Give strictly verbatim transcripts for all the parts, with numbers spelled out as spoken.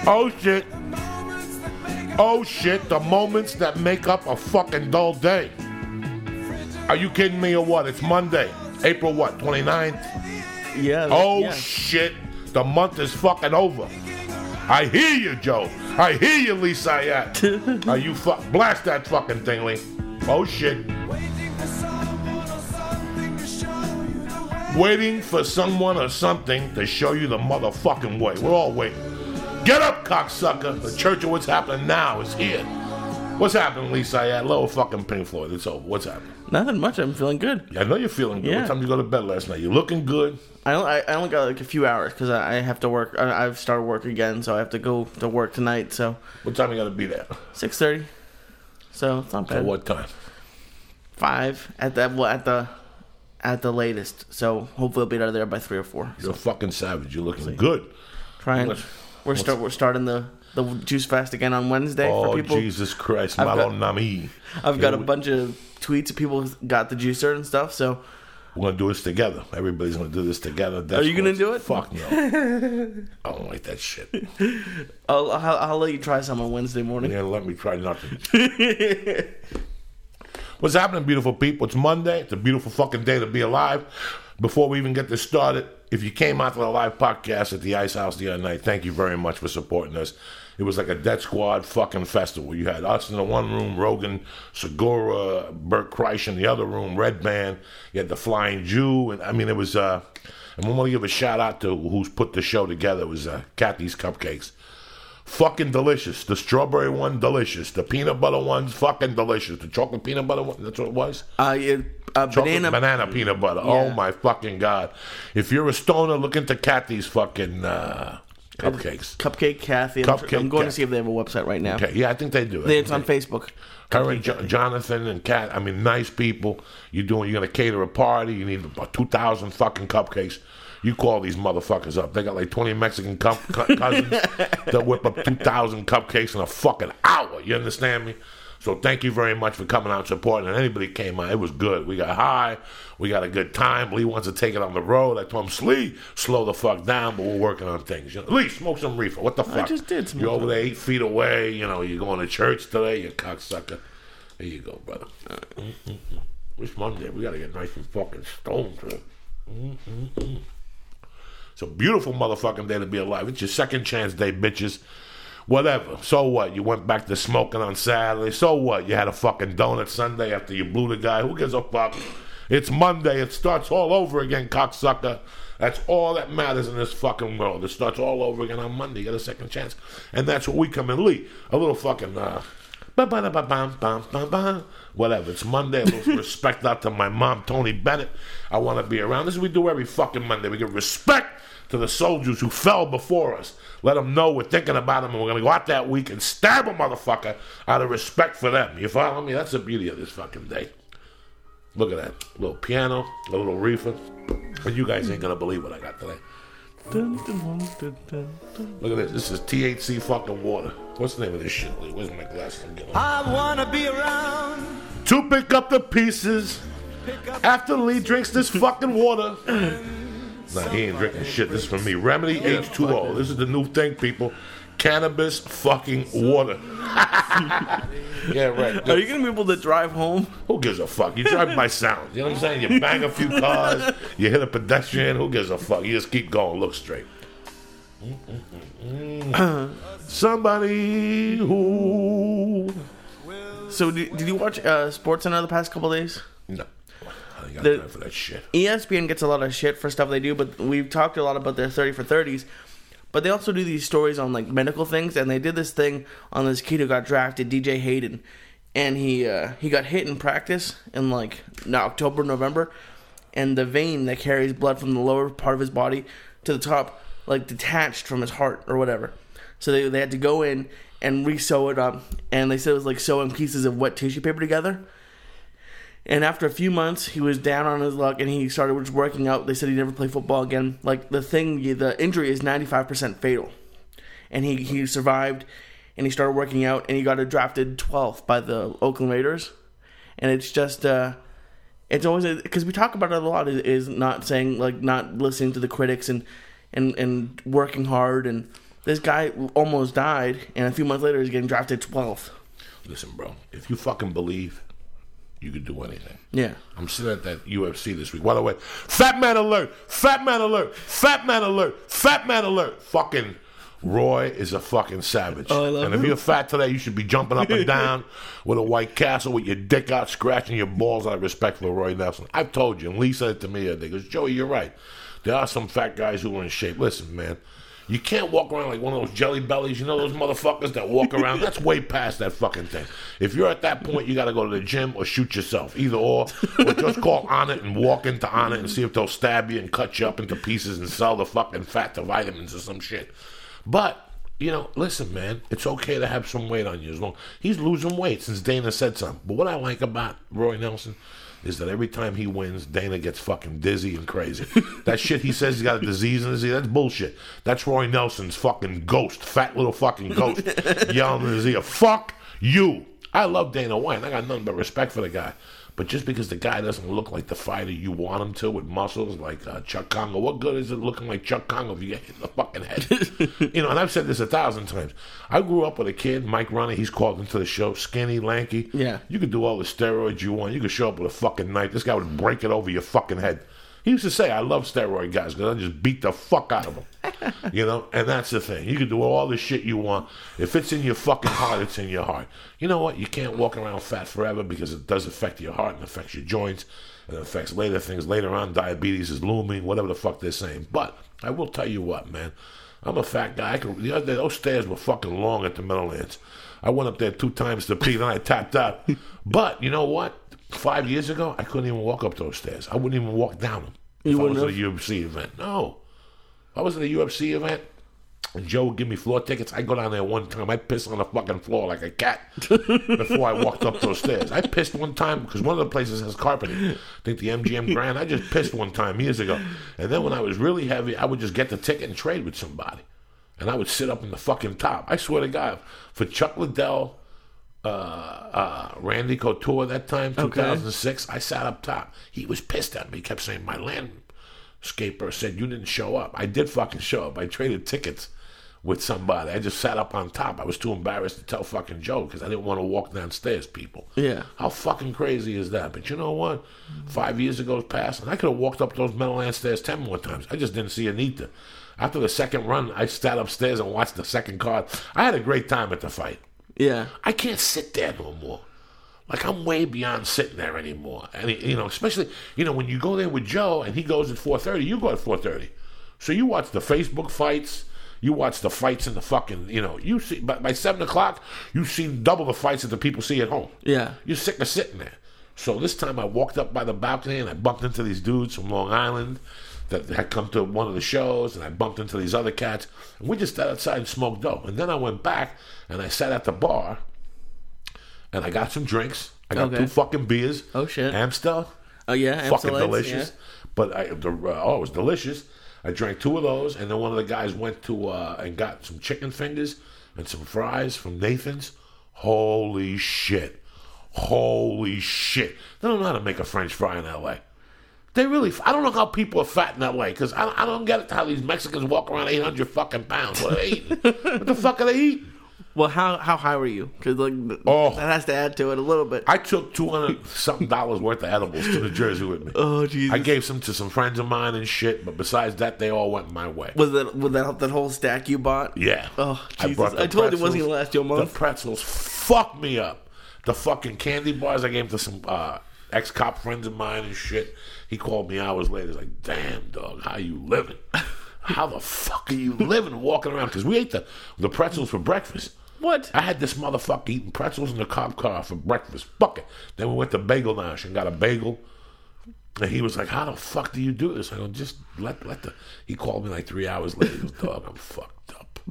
Oh shit. Oh shit, the moments that make up a fucking dull day. Are you kidding me or what? It's Monday. April what, twenty-ninth? Yeah. Oh yeah. shit, the month is fucking over. I hear you, Joe. I hear you, Lee Sayat. Are you fuck? Blast that fucking thing, Lee. Oh shit. Waiting for someone or something to show you the motherfucking way. We're all waiting. Get up, cocksucker. The Church of What's Happening Now is here. What's happening, Lee Sayat? Little fucking Pink Floyd. It's over. What's happening? Nothing much. I'm feeling good. I know you're feeling good. Yeah. What time did you go to bed last night? You looking good? I only, I only got like a few hours because I, I have to work. I, I've started work again, so I have to go to work tonight. So What time you got to be there? six thirty. So it's not bad. So what time? Five at the well, at the at the latest. So hopefully I'll be out of there by three or four. You're a fucking savage. You're looking good. Trying. What's- We're start. We're starting the the juice fast again on Wednesday Oh, for people. Jesus Christ. I've Malo got- Nami. I've got a we- bunch of tweets of people who got the juicer and stuff. So We're going to do this together. Everybody's going to do this together. That's Are you gonna what- do it? Fuck no. I don't like that shit. I'll, I'll I'll let you try some on Wednesday morning. Yeah, let me try nothing. What's happening, beautiful people? It's Monday. It's a beautiful fucking day to be alive. Before we even get this started, if you came out to the live podcast at the Ice House the other night, thank you very much for supporting us. It was like a Death Squad fucking festival. You had us in the one room, Rogan, Segura, Bert Kreischer in the other room, Red Band. You had the Flying Jew. And I mean, it was, uh, and we want to give a shout out to who's put the show together. It was uh, Kathy's Cupcakes. Fucking delicious. The strawberry one, delicious. The peanut butter one's fucking delicious. The chocolate peanut butter one, that's what it was? Uh, yeah, uh Chocolate banana. banana peanut butter. Yeah. Oh my fucking God. If you're a stoner, look into Kathy's fucking uh, cupcakes. Cupcake Kathy. I'm, Cupcake I'm going Kathy. to see if they have a website right now. Okay, yeah, I think they do. It's on Facebook. Her and Jo- Jonathan and Kat, I mean, nice people. You're doing, you're gonna cater a party. You need about two thousand fucking cupcakes. You call these motherfuckers up. They got like twenty Mexican cu- cu- cousins that whip up two thousand cupcakes in a fucking hour. You understand me? So thank you very much for coming out and supporting. And anybody came out, it was good. We got high. We got a good time. Lee wants to take it on the road. I told him, Slee, slow the fuck down, but we're working on things. You know, Lee, smoke some reefer. What the fuck? I just did smoke You're over some. there eight feet away. You know, you're going to church today, you cocksucker. There you go, brother. Mm-mm-mm. It's Monday. We got to get nice and fucking stoned. Mm-mm-mm. It's a beautiful motherfucking day to be alive. It's your second chance day, bitches. Whatever. So what? You went back to smoking on Saturday. So what? You had a fucking donut Sunday after you blew the guy. Who gives a fuck? It's Monday. It starts all over again, cocksucker. That's all that matters in this fucking world. It starts all over again on Monday. You get a second chance. And that's what we come in. Lee, a little fucking... Uh, Ba-ba-da-ba-bam-bam-bam-bam. Whatever. It's Monday. A little respect out to my mom, Tony Bennett. I want to be around. This is what we do every fucking Monday. We give respect to the soldiers who fell before us. Let them know we're thinking about them, and we're going to go out that week and stab a motherfucker out of respect for them. You follow me? That's the beauty of this fucking day. Look at that. A little piano, a little reefer. And you guys ain't going to believe what I got today. Dun, dun, dun, dun, dun, dun. Look at this. This is T H C fucking water. What's the name of this shit, Lee? Where's my glasses? I'm getting I wanna be around. to pick up the pieces after Lee drinks this fucking water. Nah, he ain't drinking shit. This is for me. Remedy H two O. This is the new thing, people. Cannabis fucking water. Yeah, right. Are you going to be able to drive home? Who gives a fuck? You drive by sound. You know what I'm saying? You bang a few cars. You hit a pedestrian. Who gives a fuck? You just keep going. Look straight. Somebody who... So did, did you watch uh, Sports Center the past couple days? No. I ain't got The- time for that shit. E S P N gets a lot of shit for stuff they do, but we've talked a lot about their thirty for thirties. But they also do these stories on like medical things, and they did this thing on this kid who got drafted, D J Hayden, and he uh, he got hit in practice in like no, October, November, and the vein that carries blood from the lower part of his body to the top like detached from his heart or whatever. So they they had to go in and re-sew it up, and they said it was like sewing pieces of wet tissue paper together. And after a few months, he was down on his luck, and he started just working out. They said he'd never play football again. Like, the thing, the injury is ninety-five percent fatal. And he, he survived, and he started working out, and he got drafted twelfth by the Oakland Raiders. And it's just, uh, it's always, because we talk about it a lot, is, is not saying, like, not listening to the critics and, and, and working hard and This guy almost died, and a few months later, he's getting drafted twelfth. Listen, bro, if you fucking believe, you could do anything. Yeah. I'm sitting at that U F C this week. By the way, fat man alert, fat man alert, fat man alert, fat man alert. Fucking Roy is a fucking savage. Oh, I love and if him. you're fat today, you should be jumping up and down with a White Castle with your dick out, scratching your balls out of respect for Roy Nelson. I've told you, and Lee said it to me the other day. He goes, Joey, you're right. There are some fat guys who are in shape. Listen, man. You can't walk around like one of those jelly bellies. You know those motherfuckers that walk around? That's way past that fucking thing. If you're at that point, you got to go to the gym or shoot yourself. Either or. Or just call on it and walk into on it and see if they'll stab you and cut you up into pieces and sell the fucking fat to vitamins or some shit. But, you know, listen, man. It's okay to have some weight on you. As long he's losing weight since Dana said something. But what I like about Roy Nelson is that every time he wins, Dana gets fucking dizzy and crazy. That shit he says he's got a disease in his ear, that's bullshit. That's Roy Nelson's fucking ghost, fat little fucking ghost, yelling in his ear, fuck you. I love Dana White. I got nothing but respect for the guy. But just because the guy doesn't look like the fighter you want him to with muscles like uh, Chuck Congo, what good is it looking like Chuck Congo if you get hit in the fucking head? You know, and I've said this a thousand times. I grew up with a kid, Mike Ronnie, he's called into the show, skinny, lanky. Yeah. You could do all the steroids you want. You could show up with a fucking knife. This guy would break it over your fucking head. He used to say, I love steroid guys because I just beat the fuck out of them. You know, and that's the thing. You can do all the shit you want. If it's in your fucking heart, it's in your heart. You know what? You can't walk around fat forever because it does affect your heart and affects your joints and it affects later things. Later on, diabetes is looming, whatever the fuck they're saying. But I will tell you what, man. I'm a fat guy. I can, the other day, those stairs were fucking long at the Meadowlands. I went up there two times to pee, then I tapped out. But you know what? Five years ago, I couldn't even walk up those stairs. I wouldn't even walk down them if You I was wouldn't at a U F C event. No. If I was at a U F C event and Joe would give me floor tickets, I'd go down there one time. I'd piss on the fucking floor like a cat before I walked up those stairs. I pissed one time because one of the places has carpeting. I think the M G M Grand. I just pissed one time years ago. And then when I was really heavy, I would just get the ticket and trade with somebody. And I would sit up in the fucking top. I swear to God, for Chuck Liddell, uh, uh, Randy Couture that time, two thousand six, okay. I sat up top. He was pissed at me. He kept saying, my landscaper said you didn't show up. I did fucking show up. I traded tickets with somebody. I just sat up on top. I was too embarrassed to tell fucking Joe because I didn't want to walk downstairs, people. Yeah. How fucking crazy is that? But you know what? Five years ago passed, and I could have walked up those Meadowlands stairs ten more times. I just didn't see a need to. After the second run, I sat upstairs and watched the second card. I had a great time at the fight. Yeah. I can't sit there no more. Like, I'm way beyond sitting there anymore. And, you know, especially, you know, when you go there with Joe and he goes at four thirty, you go at four thirty. So you watch the Facebook fights. You watch the fights in the fucking, you know, you see, by, by seven o'clock, you see double the fights that the people see at home. Yeah. You're sick of sitting there. So this time I walked up by the balcony and I bumped into these dudes from Long Island that had come to one of the shows, and I bumped into these other cats, and we just sat outside and smoked dope. And then I went back, and I sat at the bar, and I got some drinks. I got okay. two fucking beers. Oh, shit. Amstel. Oh, yeah, fucking Amstel delicious. Yeah. But, I, the, uh, oh, it was delicious. I drank two of those, and then one of the guys went to uh, and got some chicken fingers and some fries from Nathan's. Holy shit. Holy shit. They don't know how to make a French fry in L A. They really, I don't know how people are fat in L A, because I, I don't get it how these Mexicans walk around eight hundred fucking pounds. What are they eating? What the fuck are they eating? Well, how how high were you? Because like, oh, that has to add to it a little bit. I took two hundred something dollars worth of edibles to New Jersey with me. Oh, Jesus. I gave some to some friends of mine and shit, but besides that, they all went my way. Was that, was that that whole stack you bought? Yeah. Oh, Jesus. I, I, I told you it wasn't going to last you a month. The pretzels fucked me up. The fucking candy bars I gave to some uh, ex-cop friends of mine and shit. He called me hours later. He's like, damn, dog, how you living? How the fuck are you living walking around? Because we ate the, the pretzels for breakfast. What? I had this motherfucker eating pretzels in the cop car for breakfast. Fuck it. Then we went to Bagel Nosh and got a bagel. And he was like, how the fuck do you do this? I go, just let, let the... He called me like three hours later. He goes, dog, I'm fucked up.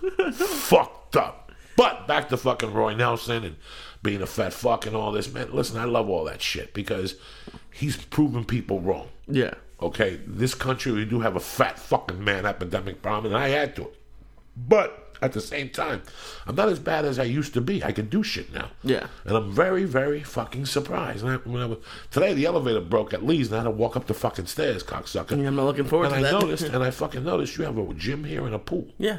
Fucked up. But back to fucking Roy Nelson and being a fat fuck and all this. Man, listen, I love all that shit because he's proven people wrong. Yeah. Okay? This country, we do have a fat fucking man epidemic problem, and I add to it. But at the same time, I'm not as bad as I used to be. I can do shit now. Yeah. And I'm very, very fucking surprised. And I, when I was, today, the elevator broke at Lee's, and I had to walk up the fucking stairs, cocksucker. Yeah, I'm not looking forward and to I that. noticed, and I fucking noticed you have a gym here and a pool. Yeah.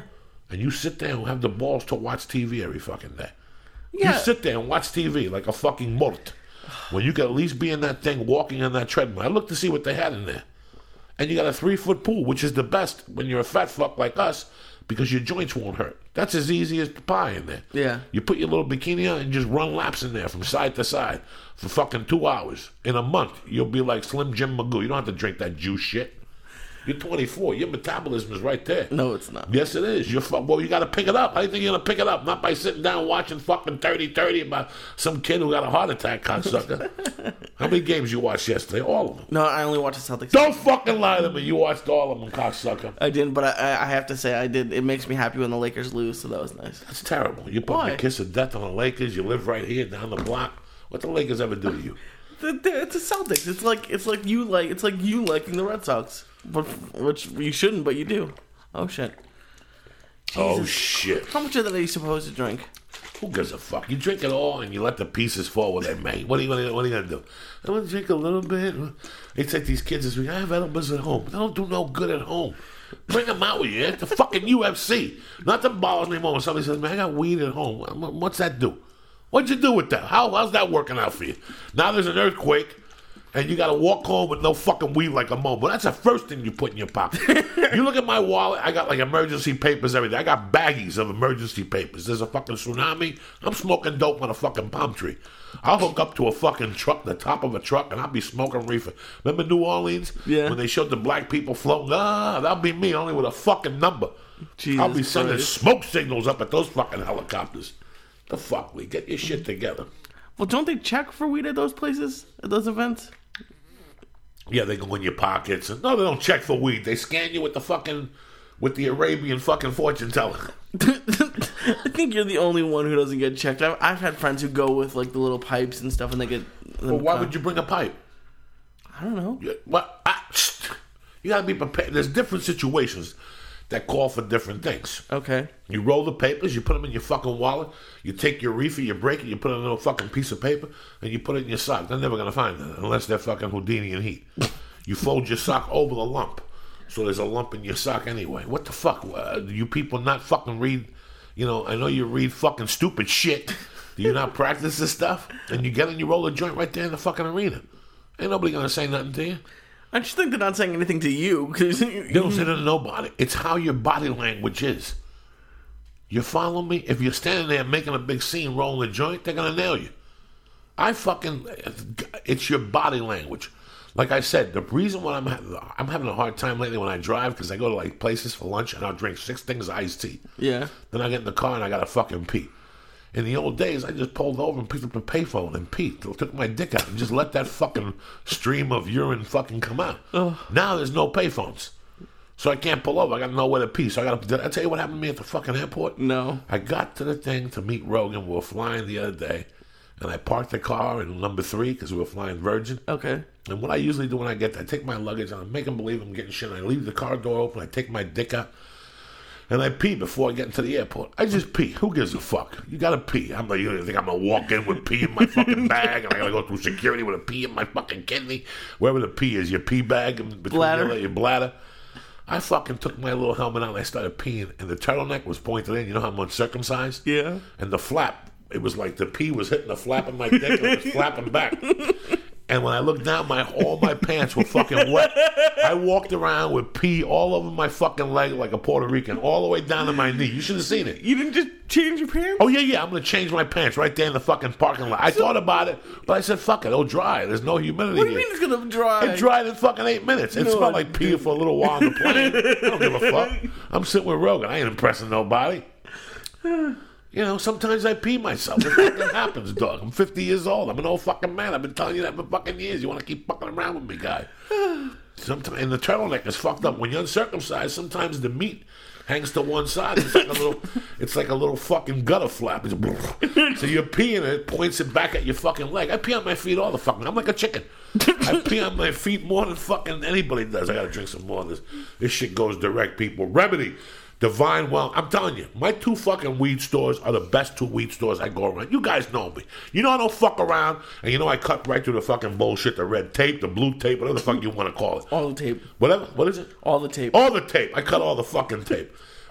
and you sit there and have the balls to watch T V every fucking day. Yeah. You sit there and watch T V like a fucking mort. When you could at least be in that thing walking on that treadmill. I looked to see what they had in there. And you got a three-foot pool, which is the best when you're a fat fuck like us because your joints won't hurt. That's as easy as the pie in there. Yeah. You put your little bikini on and just run laps in there from side to side for fucking two hours. In a month, you'll be like Slim Jim Magoo. You don't have to drink that juice shit. You're twenty-four. Your metabolism is right there. No, it's not. Yes, it is. You're fu- well, you got to pick it up. How do you think you're going to pick it up? Not by sitting down watching fucking thirty thirty about some kid who got a heart attack, cocksucker. How many games you watched yesterday? All of them. No, I only watched the Celtics. Don't fucking lie to me. You watched all of them, cocksucker. I didn't, but I, I have to say I did. It makes me happy when the Lakers lose, so that was nice. That's terrible. You put Why? the kiss of death on the Lakers. You live right here down the block. What the Lakers ever do to you? The, the, it's the Celtics. It's like it's like you like it's like you liking the Red Sox, but which you shouldn't, but you do. Oh shit. Oh, Jesus. shit. How much of that are you supposed to drink? Who gives a fuck? You drink it all and you let the pieces fall where they may. What are you, what are you, what are you going to do? I'm going to drink a little bit. It's like these kids this week. I have edibles at home. They don't do no good at home. Bring them out with you. It's the fucking U F C. Nothing bothers me more when somebody says, man, I got weed at home. What's that do? What'd you do with that? How, how's that working out for you? Now there's an earthquake. And you got to walk home with no fucking weed like a mom. But that's the first thing you put in your pocket. You look at my wallet, I got like emergency papers every day. I got baggies of emergency papers. There's a fucking tsunami. I'm smoking dope on a fucking palm tree. I'll hook up to a fucking truck, the top of a truck, and I'll be smoking reefer. Remember New Orleans? Yeah. When they showed the black people floating? Ah, that'll be me, only with a fucking number. Jesus I'll be sending Christ. smoke signals up at those fucking helicopters. The fuck, Lee? Get your shit together. Well, don't they check for weed at those places, at those events? Yeah, they go in your pockets. And, no, they don't check for weed. They scan you with the fucking, with the Arabian fucking fortune teller. I think you're the only one who doesn't get checked. I've, I've had friends who go with like the little pipes and stuff, and they get. Well, why would you bring a pipe? I don't know. You, what? Ah, you gotta be prepared. There's different situations that call for different things. Okay. You roll the papers, you put them in your fucking wallet, you take your reefer, you break it, you put it in a little fucking piece of paper, and you put it in your sock. They're never gonna find it unless they're fucking Houdini and Heat. You fold your sock over the lump, so there's a lump in your sock anyway. What the fuck? Uh, do you people not fucking read? You know, I know you read fucking stupid shit. Do you not practice this stuff? And you get and you roll a joint right there in the fucking arena. Ain't nobody gonna say nothing to you. I just think they're not saying anything to you because They don't say that to nobody. It's how your body language is. You follow me? If you're standing there making a big scene, rolling a joint, they're gonna nail you. I fucking, it's your body language. Like I said, the reason why I'm ha- I'm having a hard time lately when I drive because I go to like places for lunch and I'll drink six things of iced tea. Yeah. Then I get in the car and I gotta fucking pee. In the old days, I just pulled over and picked up the payphone and peed. Took my dick out and just let that fucking stream of urine fucking come out. Ugh. Now there's no payphones. So I can't pull over. I got nowhere to pee. So I got to... Did I tell you what happened to me at the fucking airport? No. I got to the thing to meet Rogan. We were flying the other day. And I parked the car in number three because we were flying Virgin. Okay. And what I usually do when I get there, I take my luggage and I make them believe I'm getting shit. And I leave the car door open. I take my dick out. And I pee before I get into the airport. I just pee. Who gives a fuck? You gotta pee. I'm like, you think I'm gonna walk in with pee in my fucking bag and I gotta go through security with a pee in my fucking kidney? Wherever the pee is, your pee bag in between Bladder. Your, your bladder. I fucking took my little helmet out and I started peeing. And the turtleneck was pointed in. You know how I'm uncircumcised? Yeah. And the flap, it was like the pee was hitting the flap of my dick and it was flapping back. And when I looked down, my all my pants were fucking wet. I walked around with pee all over my fucking leg like a Puerto Rican, all the way down to my knee. You should have seen it. You didn't just change your pants? Oh, yeah, yeah, I'm going to change my pants right there in the fucking parking lot. I thought about it, but I said, fuck it, it'll dry. There's no humidity What do you here. mean it's gonna dry? It dried in fucking eight minutes. It No, smelled I like pee for a little while on the plane. I don't give a fuck. I'm sitting with Rogan. I ain't impressing nobody. You know, sometimes I pee myself. It fucking happens, dog. I'm fifty years old. I'm an old fucking man. I've been telling you that for fucking years. You want to keep fucking around with me, guy. Sometimes, and the turtleneck is fucked up. When you're uncircumcised, sometimes the meat hangs to one side. It's like a little, it's like a little fucking gutter flap. It's, so you're peeing, it points it back at your fucking leg. I pee on my feet all the fucking. I'm like a chicken. I pee on my feet more than fucking anybody does. I gotta drink some more of this. This shit goes direct, people. Remedy. Divine Well, I'm telling you, my two fucking weed stores are the best two weed stores I go around. You guys know me. You know I don't fuck around, and you know I cut right through the fucking bullshit, the red tape, the blue tape, whatever the fuck you want to call it. All the tape. Whatever. What is it? All the tape. All the tape. I cut all the fucking tape.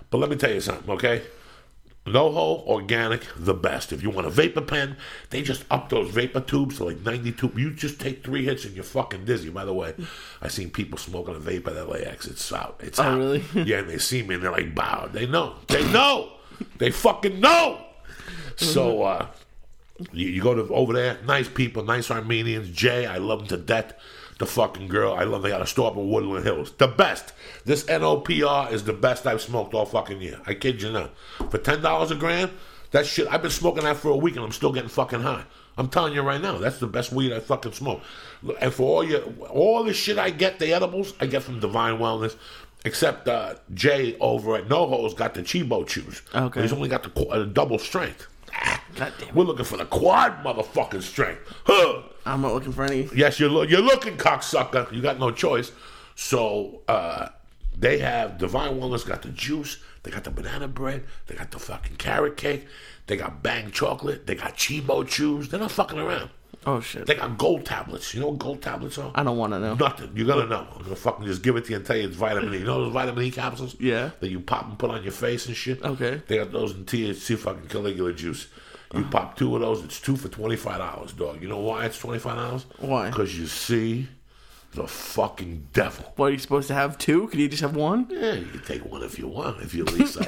But let me tell you something, okay? NoHo, organic, the best. If you want a vapor pen, they just up those vapor tubes to like ninety-two. You just take three hits and you're fucking dizzy. By the way, I seen people smoking a vape at L A X. It's out. It's oh, out. Really? Yeah, and they see me and they're like, "Wow!" They know. They know. They fucking know. So uh, you, you go to over there. Nice people, nice Armenians. Jay, I love them to death. The fucking girl, I love. They got a store up in Woodland Hills. The best. This N O P R is the best I've smoked all fucking year. I kid you not. For ten dollars a gram, that shit. I've been smoking that for a week and I'm still getting fucking high. I'm telling you right now, that's the best weed I fucking smoke. And for all your all the shit I get, the edibles, I get from Divine Wellness. Except uh, Jay over at NoHo's got the Chibo Chews. Okay. He's only got the qu- uh, double strength. God damn it. We're looking for the quad motherfucking strength. Huh. I'm not looking for any. Yes, you're, lo- you're looking, cocksucker. You got no choice. So uh, they have Divine Wellness got the juice. They got the banana bread. They got the fucking carrot cake. They got Bang chocolate. They got Chibo Chews. They're not fucking around. Oh, shit. They got gold tablets. You know what gold tablets are? I don't want to know. Nothing. You're going to know. I'm going to fucking just give it to you and tell you it's vitamin E. You know those vitamin E capsules? Yeah. That you pop and put on your face and shit? Okay. They got those in T H C fucking Caligula juice. You uh-huh. pop two of those, it's two for twenty-five dollars, dog. You know why it's twenty-five dollars? Why? Because you see the fucking devil. What, are you supposed to have two? Can you just have one? Yeah, you can take one if you want, if you're Lisa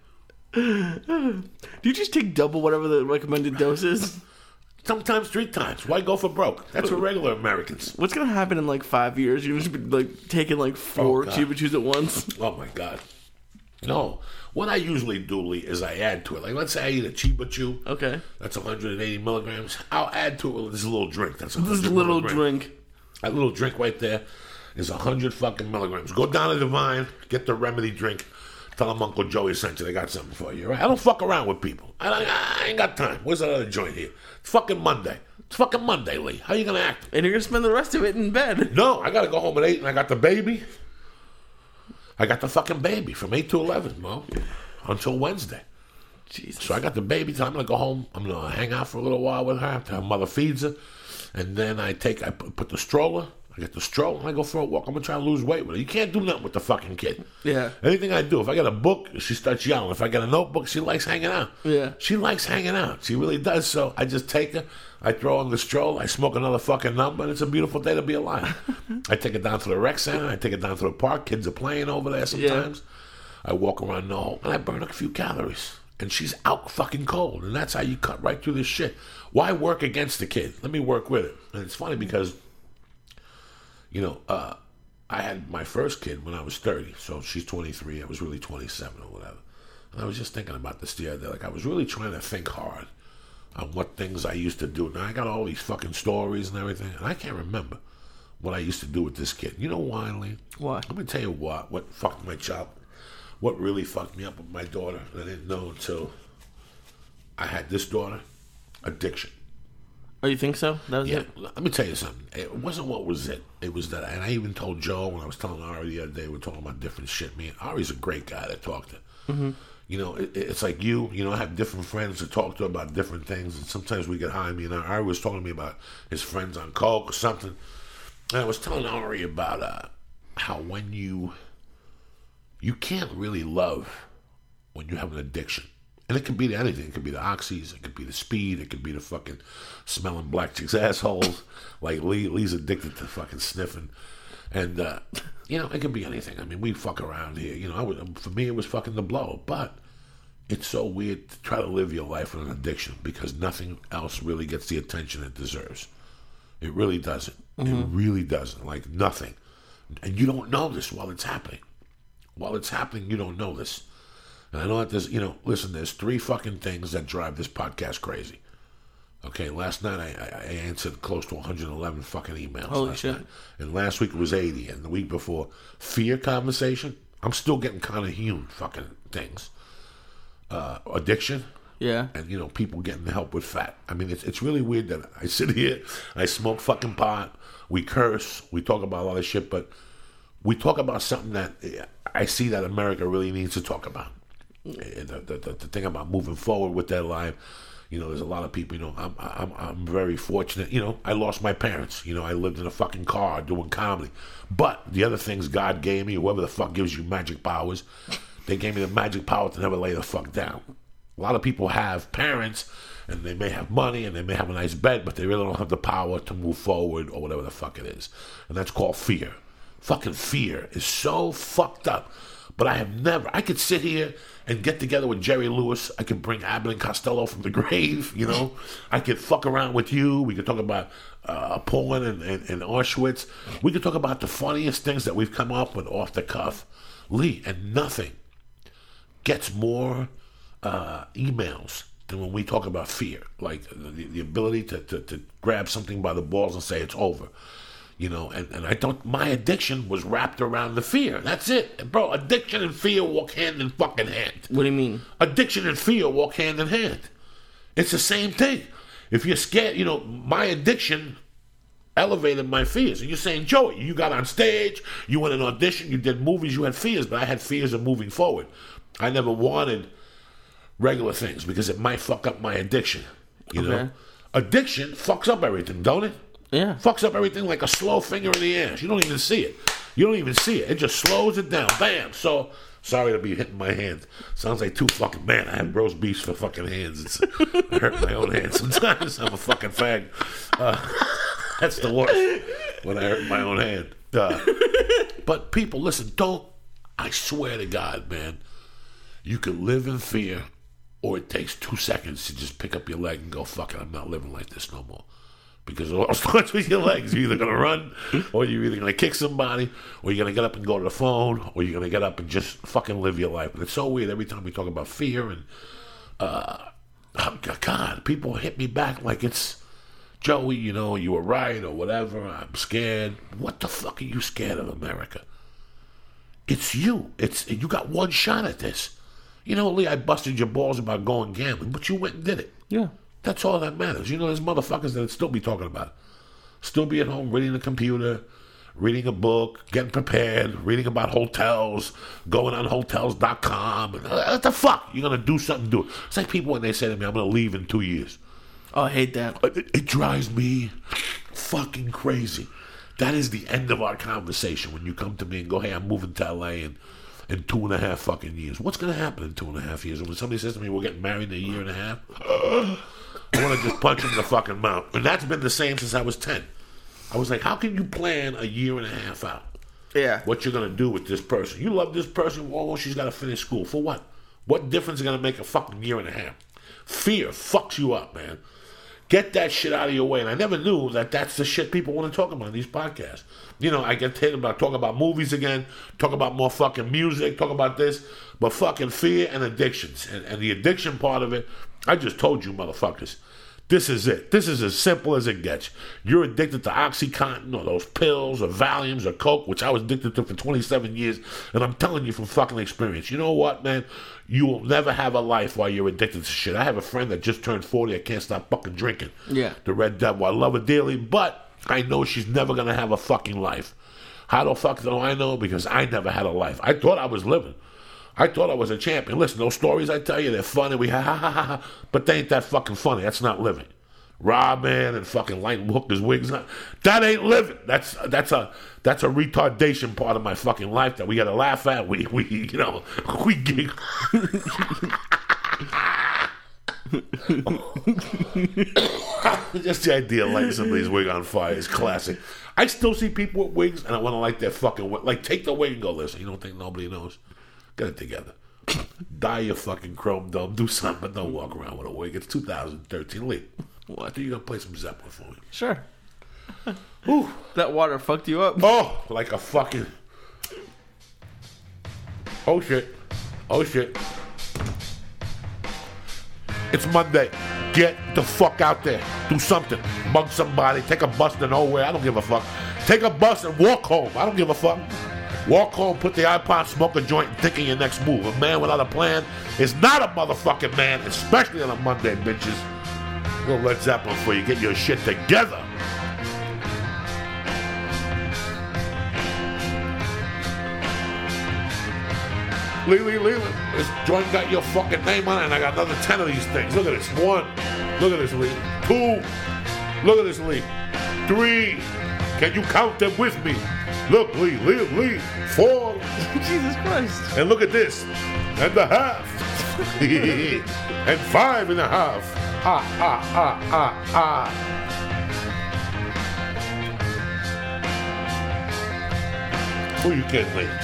Ann. Do you just take double whatever the recommended dose is? Sometimes three times. Why go for broke? That's for regular Americans. What's going to happen in like five years? You're just be like taking like four Oh, Chiba Chews at once? Oh, my God. No. What I usually do, Lee, is I add to it. Like, let's say I eat a Chiba Chew. Okay. That's one hundred eighty milligrams. I'll add to it with this little drink. That's This little drink. That little drink right there is one hundred fucking milligrams. Go down to Divine, get the Remedy drink. Tell them Uncle Joey sent you. They got something for you, right? I don't fuck around with people. I, I, I ain't got time. Where's that other joint here? It's fucking Monday. It's fucking Monday, Lee. How you going to act? And you're going to spend the rest of it in bed. No, I got to go home at eight and I got the baby. I got the fucking baby from eight to eleven, Mo. Until Wednesday. Jesus. So I got the baby. So I'm going to go home. I'm going to hang out for a little while with her until her mother feeds her. And then I take, I put, put the stroller. I get the stroller and I go for a walk. I'm going to try to lose weight with her. You can't do nothing with the fucking kid. Yeah. Anything I do, if I get a book, she starts yelling. If I get a notebook, she likes hanging out. Yeah. She likes hanging out. She really does. So I just take her. I throw on the stroller. I smoke another fucking number. And it's a beautiful day to be alive. I take her down to the rec center. I take her down to the park. Kids are playing over there sometimes. Yeah. I walk around the hole, and I burn a few calories. And she's out fucking cold. And that's how you cut right through this shit. Why work against the kid? Let me work with it. And it's funny because, you know, uh, I had my first kid when I was thirty. So she's twenty-three. I was really twenty-seven or whatever. And I was just thinking about this the other day. Like, I was really trying to think hard on what things I used to do. Now, I got all these fucking stories and everything. And I can't remember what I used to do with this kid. You know why, Lee? Why? Let me tell you what. What fucked my child. What really fucked me up with my daughter, and I didn't know until I had this daughter, addiction. Oh, you think so? That was Yeah, it? let me tell you something. It wasn't what was it. It was that, and I even told Joe when I was telling Ari the other day, we were talking about different shit. Me, Ari's a great guy to talk to. Mm-hmm. You know, it, it's like you, you know, I have different friends to talk to about different things, and sometimes we get high. I mean, Ari was talking to me about his friends on coke or something, and I was telling Ari about uh, how when you... You can't really love when you have an addiction. And it could be to anything. It could be the oxys. It could be the speed. It could be the fucking smelling black chicks' assholes. Like Lee, Lee's addicted to fucking sniffing. And, uh, you know, it could be anything. I mean, we fuck around here. You know, I would, for me, it was fucking the blow. But it's so weird to try to live your life with an addiction because nothing else really gets the attention it deserves. It really doesn't. Mm-hmm. It really doesn't. Like, nothing. And you don't know this while it's happening. While it's happening, you don't know this. And I know that there's, you know, listen, there's three fucking things that drive this podcast crazy. Okay, last night I, I answered close to one hundred eleven fucking emails. Holy last shit. night. And last week it was eighty. And the week before, fear conversation. I'm still getting kind of human fucking things. Uh, addiction. Yeah. And, you know, people getting help with fat. I mean, it's it's really weird that I sit here, I smoke fucking pot, we curse, we talk about a lot of shit, but we talk about something that I see that America really needs to talk about. The, the, the, the thing about moving forward with their life, you know, there's a lot of people, you know, I'm, I'm, I'm very fortunate. You know, I lost my parents. You know, I lived in a fucking car doing comedy. But the other things God gave me, whoever the fuck gives you magic powers, They gave me the magic power to never lay the fuck down. A lot of people have parents, and they may have money, and they may have a nice bed, but they really don't have the power to move forward or whatever the fuck it is. And that's called fear. Fucking fear is so fucked up. But I have never, I could sit here and get together with Jerry Lewis. I could bring Abbott and Costello from the grave, you know. I could fuck around with you. We could talk about uh, Poland and, and, and Auschwitz. We could talk about the funniest things that we've come up with off the cuff. Lee, and nothing gets more uh, emails than when we talk about fear. Like the, the ability to, to, to grab something by the balls and say it's over. You know, and, and I don't, my addiction was wrapped around the fear. That's it. Bro, addiction and fear walk hand in fucking hand. What do you mean? Addiction and fear walk hand in hand. It's the same thing. If you're scared, you know, my addiction elevated my fears. And you're saying, Joey, you got on stage, you went an audition, you did movies, you had fears, but I had fears of moving forward. I never wanted regular things because it might fuck up my addiction. You Okay. know? Addiction fucks up everything, don't it? Yeah. Fucks up everything like a slow finger in the ass. You don't even see it. You don't even see it. It just slows it down. Bam. So, sorry to be hitting my hand. Sounds like two fucking, man, I have roast beefs for fucking hands. It's, I hurt my own hand sometimes. I'm a fucking fag. Uh, that's the worst, when I hurt my own hand. Uh, but people, listen, don't, I swear to God, man, you can live in fear, or it takes two seconds to just pick up your leg and go, fuck it, I'm not living like this no more. Because it all starts with your legs. You're either going to run, or you're either going to kick somebody, or you're going to get up and go to the phone, or you're going to get up and just fucking live your life. But it's so weird every time we talk about fear and, uh, oh God, people hit me back like it's, Joey, you know, you were right or whatever. I'm scared. What the fuck are you scared of, America? It's you. It's you got one shot at this. You know, Lee, I busted your balls about going gambling, but you went and did it. Yeah. That's all that matters. You know, there's motherfuckers that would still be talking about it. Still be at home reading the computer, reading a book, getting prepared, reading about hotels, going on hotels dot com. And, uh, what the fuck? You're going to do something, do it. It's like people when they say to me, I'm going to leave in two years. Oh, I hate that. It, it drives me fucking crazy. That is the end of our conversation when you come to me and go, hey, I'm moving to L A in, in two and a half fucking years. What's going to happen in two and a half years? When somebody says to me, we're getting married in a year and a half, I want to just punch him in the fucking mouth. And that's been the same since I was ten. I was like, how can you plan a year and a half out? Yeah. What you're going to do with this person. You love this person, well, she's got to finish school. For what? What difference is going to make a fucking year and a half? Fear fucks you up, man. Get that shit out of your way. And I never knew that that's the shit people want to talk about in these podcasts. You know, I get hit about talking about movies again, talk about more fucking music, talk about this, but fucking fear and addictions. And, and the addiction part of it, I just told you motherfuckers, this is it. This is as simple as it gets. You're addicted to OxyContin or those pills or Valiums or Coke, which I was addicted to for twenty-seven years. And I'm telling you from fucking experience, you know what, man? You will never have a life while you're addicted to shit. I have a friend that just turned forty. I can't stop fucking drinking. Yeah. The Red Devil. I love her dearly, but I know she's never going to have a fucking life. How the fuck do I know? Because I never had a life. I thought I was living. I thought I was a champion. Listen, those stories I tell you, they're funny. We ha ha ha ha, but they ain't that fucking funny. That's not living. Robin and fucking lighting hookers wigs. That ain't living. That's that's a that's a retardation part of my fucking life that we got to laugh at. We we you know we giggle. Just the idea of lighting somebody's wig on fire is classic. I still see people with wigs, and I want to like their fucking wig. Like, take the wig and go, listen, you don't think nobody knows? Get it together. Dye your fucking chrome dome. Do something, but don't walk around with a wig. It's two thousand thirteen. Lee, well, I think you're going to play some Zeppelin for me. Sure. Whew. That water fucked you up. Oh, like a fucking... Oh, shit. Oh, shit. It's Monday. Get the fuck out there. Do something. Mug somebody. Take a bus to nowhere. I don't give a fuck. Take a bus and walk home. I don't give a fuck. Walk home, put the iPod, smoke a joint, and think of your next move. A man without a plan is not a motherfucking man, especially on a Monday, bitches. A little Led Zeppelin for you. Get your shit together. Lee, Lee, Lee, this joint got your fucking name on it, and I got another ten of these things. Look at this. One. Look at this, Lee. Two. Look at this, Lee. Three. Can you count them with me? Look, Lee, Lee, Lee. Four. Jesus Christ. And look at this. and a half. And five and a half. Ah, ah, ah, ah, ah. Who you kidding me?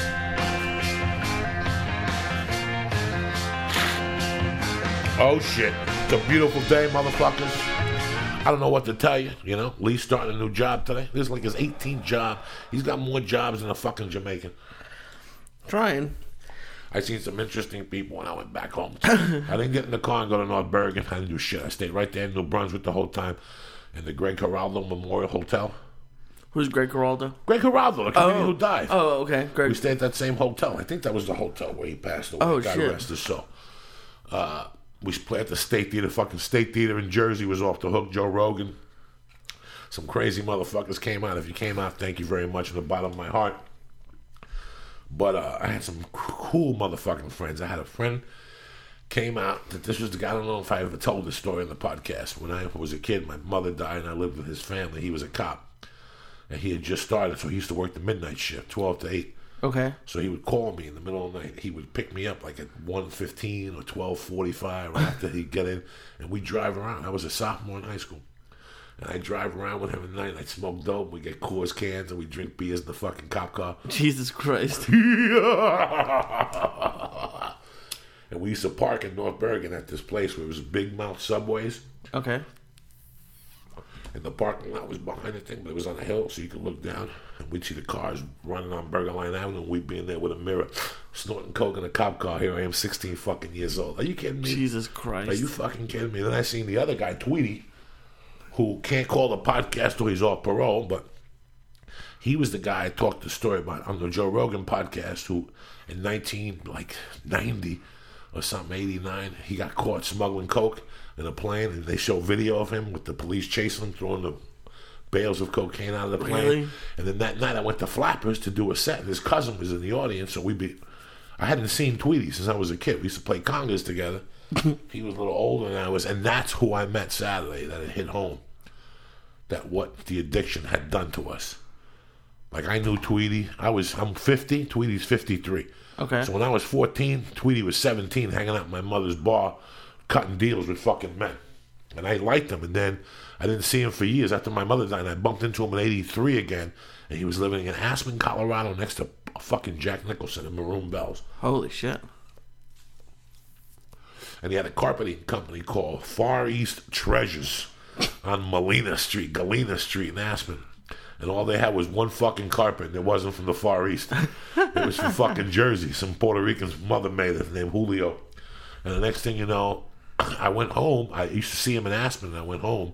Oh shit. It's a beautiful day, motherfuckers. I don't know what to tell you, you know. Lee's starting a new job today. This is like his eighteenth job. He's got more jobs than a fucking Jamaican. Trying. I seen some interesting people when I went back home. I didn't get in the car and go to North Bergen. I didn't do shit. I stayed right there in New Brunswick the whole time in the Greg Giraldo Memorial Hotel. Who's Greg Giraldo? Greg Giraldo, the comedian oh. who died. Oh, okay. Greg. We stayed at that same hotel. I think that was the hotel where he passed away. Oh, God shit. rest his soul. Uh, we played at the State Theater. Fucking State Theater in Jersey was off the hook. Joe Rogan. Some crazy motherfuckers came out. If you came out, thank you very much from the bottom of my heart. But uh, I had some cool motherfucking friends. I had a friend came out that this was the guy. I don't know if I ever told this story in the podcast. When I was a kid, my mother died and I lived with his family. He was a cop. And he had just started, so he used to work the midnight shift, twelve to eight. Okay. So he would call me in the middle of the night. He would pick me up like at one fifteen or twelve forty-five right after he'd get in. And we'd drive around. I was a sophomore in high school. And I'd drive around with him at night. I'd smoke dope. We'd get Coors cans and we'd drink beers in the fucking cop car. Jesus Christ. And we used to park in North Bergen at this place where it was Big Mouth Subways. Okay. And the parking lot was behind the thing, but it was on a hill, so you could look down. And we'd see the cars running on Burger Line Avenue, and we'd be in there with a mirror, snorting coke in a cop car. Here I am, sixteen fucking years old. Are you kidding me? Jesus Christ. Are you fucking kidding me? Then I seen the other guy, Tweety, who can't call the podcast till he's off parole, but he was the guy I talked the story about on the Joe Rogan podcast, who in nineteen like ninety or something, eighty-nine, he got caught smuggling coke in a plane, and they show video of him with the police chasing him, throwing the bales of cocaine out of the plane. Really? And then that night I went to Flappers to do a set, and his cousin was in the audience, so we be. I hadn't seen Tweety since I was a kid. We used to play congas together. He was a little older than I was, and that's who I met Saturday, that it hit home. That what the addiction had done to us. Like, I knew Tweety. I was, I'm fifty, Tweety's fifty-three. Okay. So when I was fourteen, Tweety was seventeen, hanging out in my mother's bar, cutting deals with fucking men. And I liked him, and then I didn't see him for years. After my mother died, and I bumped into him in eighty-three again, and he was living in Aspen, Colorado, next to fucking Jack Nicholson and Maroon Bells. Holy shit. And he had a carpeting company called Far East Treasures on Molina Street, Galena Street in Aspen. And all they had was one fucking carpet, and it wasn't from the Far East. It was from fucking Jersey. Some Puerto Rican's mother made it, named Julio. And the next thing you know, I went home. I used to see him in Aspen, and I went home.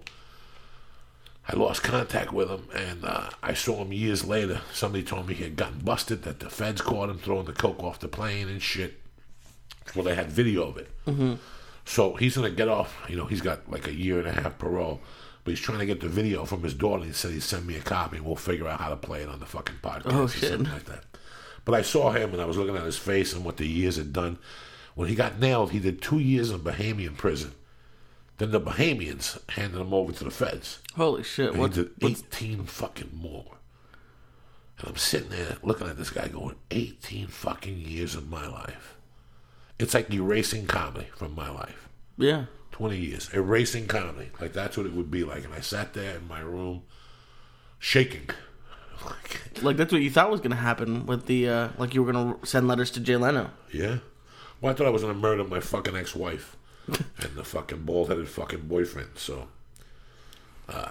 I lost contact with him, and uh, I saw him years later. Somebody told me he had gotten busted, that the feds caught him throwing the coke off the plane and shit. Well, they had video of it. Mm-hmm. So he's going to get off. You know, he's got like a year and a half parole. But he's trying to get the video from his daughter. He said he'd send me a copy, and we'll figure out how to play it on the fucking podcast Oh, or shit. something like that. But I saw him, and I was looking at his face and what the years had done. When he got nailed, he did two years in Bahamian prison. Then the Bahamians handed him over to the feds. Holy shit. And What, he did what's, eighteen fucking more. And I'm sitting there looking at this guy going, eighteen fucking years of my life. It's like erasing comedy from my life. yeah. twenty years. Erasing comedy. Like, that's what it would be like. And I sat there in my room shaking. Like, that's what you thought was going to happen with the, uh, like you were going to send letters to Jay Leno. Yeah. Well, I thought I was going to murder my fucking ex-wife and the fucking bald-headed fucking boyfriend. So, uh,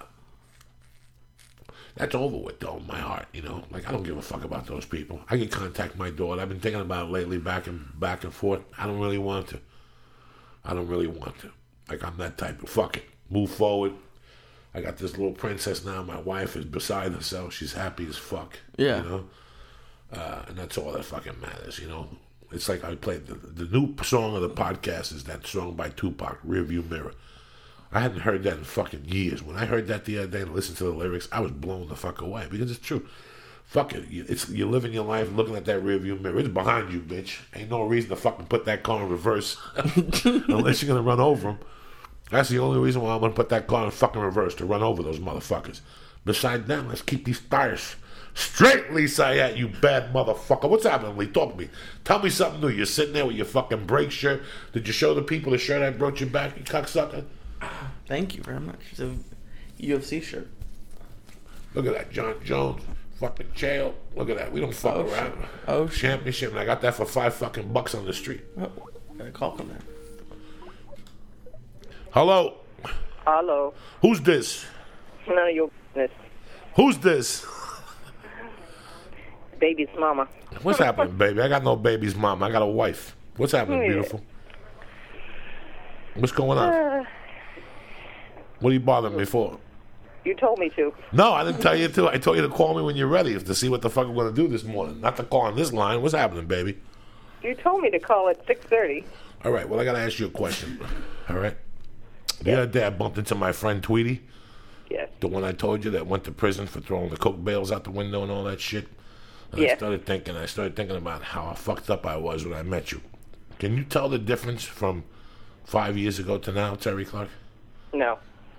that's over with, though, in my heart, you know? Like, I don't give a fuck about those people. I can contact my daughter. I've been thinking about it lately, back and back and forth. I don't really want to. I don't really want to. Like, I'm that type of fuck it. Move forward. I got this little princess now. My wife is beside herself. She's happy as fuck. Yeah. You know? Uh, and that's all that fucking matters, you know? It's like I played the, the new song of the podcast is that song by Tupac, Rearview Mirror. I hadn't heard that in fucking years. When I heard that the other day and listened to the lyrics, I was blown the fuck away because it's true. Fuck it. It's, you're living your life looking at that rearview mirror. It's behind you, bitch. Ain't no reason to fucking put that car in reverse unless you're going to run over them. That's the only reason why I'm going to put that car in fucking reverse, to run over those motherfuckers. Besides that, let's keep these tires Straight Lee Syatt, you bad motherfucker. What's happening, Lee? Talk to me. Tell me something new. You're sitting there with your fucking break shirt. Did you show the people the shirt I brought you back, you cocksucker? Thank you very much. It's a U F C shirt. Look at that, John Jones. Fucking Chael. Look at that. We don't fuck Oh, around. shit. Oh, shit. Championship, and I got that for five fucking bucks on the street. Oh, got a call from there. Hello? Hello. Who's this? None of your business. Who's this? Baby's mama. What's happening, baby? I got no baby's mom. I got a wife. What's happening, Yeah. beautiful? What's going on? Uh, What are you bothering me for? you told me to. No, I didn't tell you to. I told you to call me when you're ready to see what the fuck I'm going to do this morning. Not to call on this line. What's happening, baby? You told me to call at six thirty. All right, well, I got to ask you a question. All right? The other day I bumped into my friend Tweety, Yes. the one I told you that went to prison for throwing the Coke bales out the window and all that shit. And I Yes. started thinking, I started thinking about how fucked up I was when I met you. Can you tell the difference from five years ago to now, Terry Clark? No.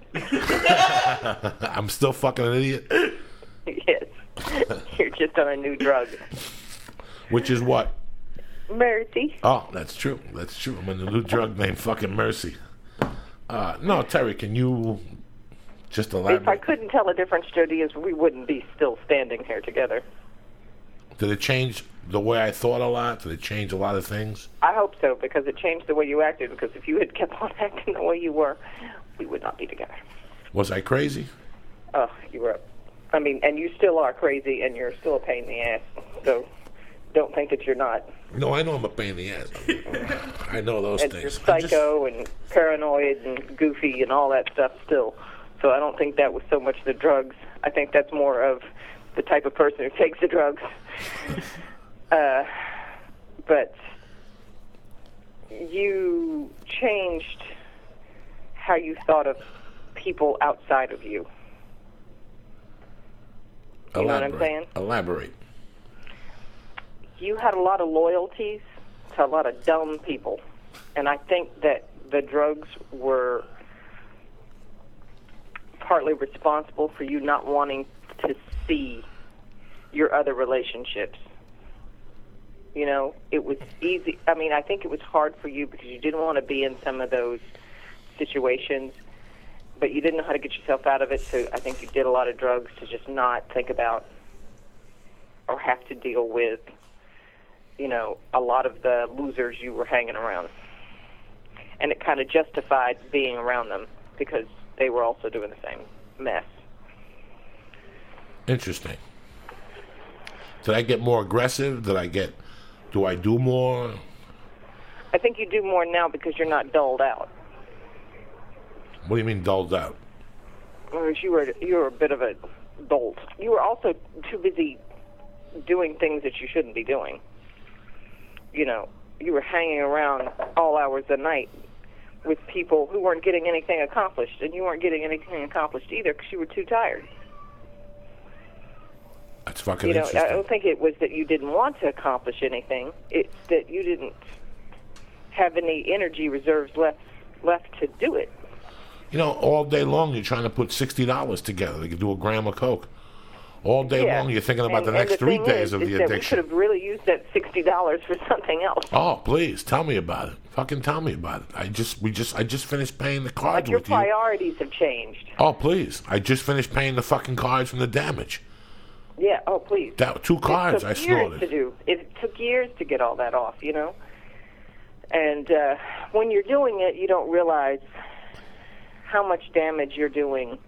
I'm still fucking an idiot. Yes. You're just on a new drug. Which is what? Mercy. Oh, that's true. That's true. I'm on a new drug named fucking Mercy. Uh, no, Terry, can you just elaborate? If I couldn't tell a difference, Jody, is we wouldn't be still standing here together. Did it change the way I thought a lot? Did it change a lot of things? I hope so, because it changed the way you acted, because if you had kept on acting the way you were, we would not be together. Was I crazy? Oh, you were, I mean, and you still are crazy, and you're still a pain in the ass, so don't think that you're not. No, I know I'm a pain in the ass. I know those And things. you're I just- psycho and paranoid and goofy and all that stuff still. So I don't think that was so much the drugs. I think that's more of the type of person who takes the drugs. uh, but you changed how you thought of people outside of you. You know what I'm Elaborate. saying? Elaborate. You had a lot of loyalties to a lot of dumb people. And I think that the drugs were partly responsible for you not wanting to see your other relationships. You know, it was easy. I mean, I think it was hard for you because you didn't want to be in some of those situations, but you didn't know how to get yourself out of it, so I think you did a lot of drugs to just not think about or have to deal with, you know, a lot of the losers you were hanging around. And it kind of justified being around them because they were also doing the same mess. Interesting. Did I get more aggressive? Did I get... Do I do more? I think you do more now because you're not dulled out. What do you mean dulled out? Whereas you were, you were a bit of a dolt. You were also too busy doing things that you shouldn't be doing. You know, you were hanging around all hours of the night with people who weren't getting anything accomplished, and you weren't getting anything accomplished either because you were too tired. That's fucking You know, interesting. I don't think it was that you didn't want to accomplish anything. It's that you didn't have any energy reserves left left to do it. You know, all day long you're trying to put sixty dollars together to do a gram of Coke. All day Yeah. long you're thinking about and, the next and the three thing days is, of is the that we addiction. could have really used that sixty dollars for something else. Oh, please tell me about it. Fucking tell me about it. I just we just I just finished paying the cards Like your with you. priorities have changed. Oh, please! I just finished paying the fucking cards from the damage. Yeah. Oh, please. That two cards it I took years snorted. to do. It took years to get all that off. You know. And uh, when you're doing it, you don't realize how much damage you're doing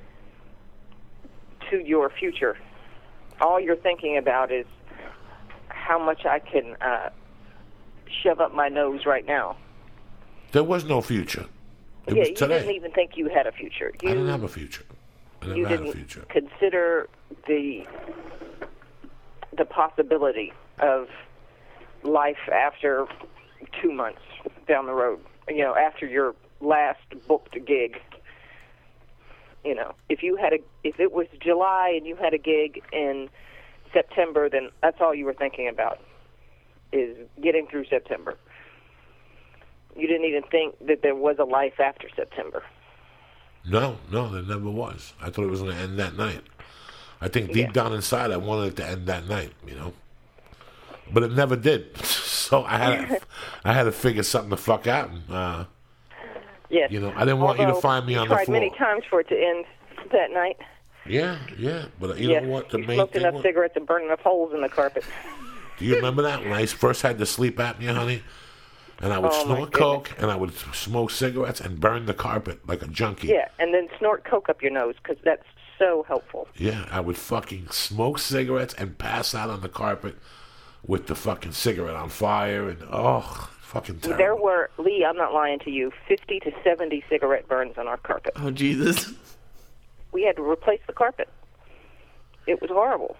to your future. All you're thinking about is how much I can uh, shove up my nose right now. There was no future. It yeah, was you today. didn't even think you had a future. You, I didn't have a future. I never you had a didn't future. consider the the possibility of life after two months down the road. You know, after your last booked gig. You know, if you had a, if it was July and you had a gig in September, then that's all you were thinking about is getting through September. You didn't even think that there was a life after September. No, no, there never was. I thought it was going to end that night. I think deep Yeah. down inside, I wanted it to end that night, you know. But it never did. So I had to, I had to figure something the fuck out. And, uh, Yes. you know, I didn't want you to Although find me you on the tried floor. many times for it to end that night. Yeah, yeah. But you yes. know what? The you main smoked thing enough was, cigarettes and burned enough holes in the carpet. do you remember that when I first had the sleep apnea, honey? And I would Oh, my snort coke and I would smoke cigarettes and burn the carpet like a junkie. Yeah, and then snort coke up your nose because that's so helpful. Yeah, I would fucking smoke cigarettes and pass out on the carpet with the fucking cigarette on fire, and oh, fucking terrible. There were, Lee, I'm not lying to you, fifty to seventy cigarette burns on our carpet. Oh, Jesus. We had to replace the carpet. It was horrible.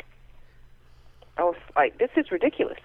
I was like, this is ridiculous.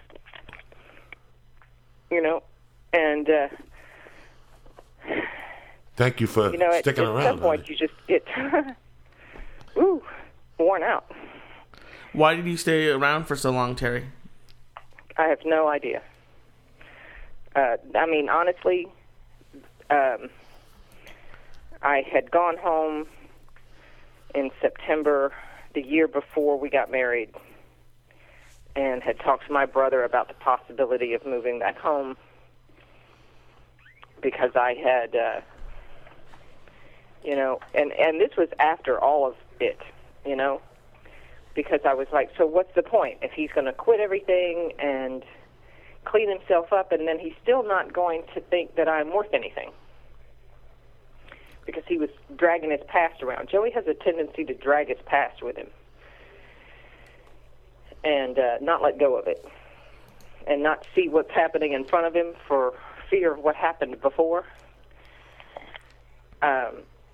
You know, and, uh, Thank you for you know, at, sticking at around. some point honey. you just, it, ooh, worn out. Why did you stay around for so long, Terry? I have no idea. Uh, I mean, honestly, um, I had gone home in September the year before we got married and had talked to my brother about the possibility of moving back home because I had, uh, you know, and, and this was after all of it, you know, because I was like, so what's the point if he's going to quit everything and clean himself up, and then he's still not going to think that I'm worth anything? Because he was dragging his past around. Joey has a tendency to drag his past with him and uh, not let go of it and not see what's happening in front of him for fear of what happened before. Um,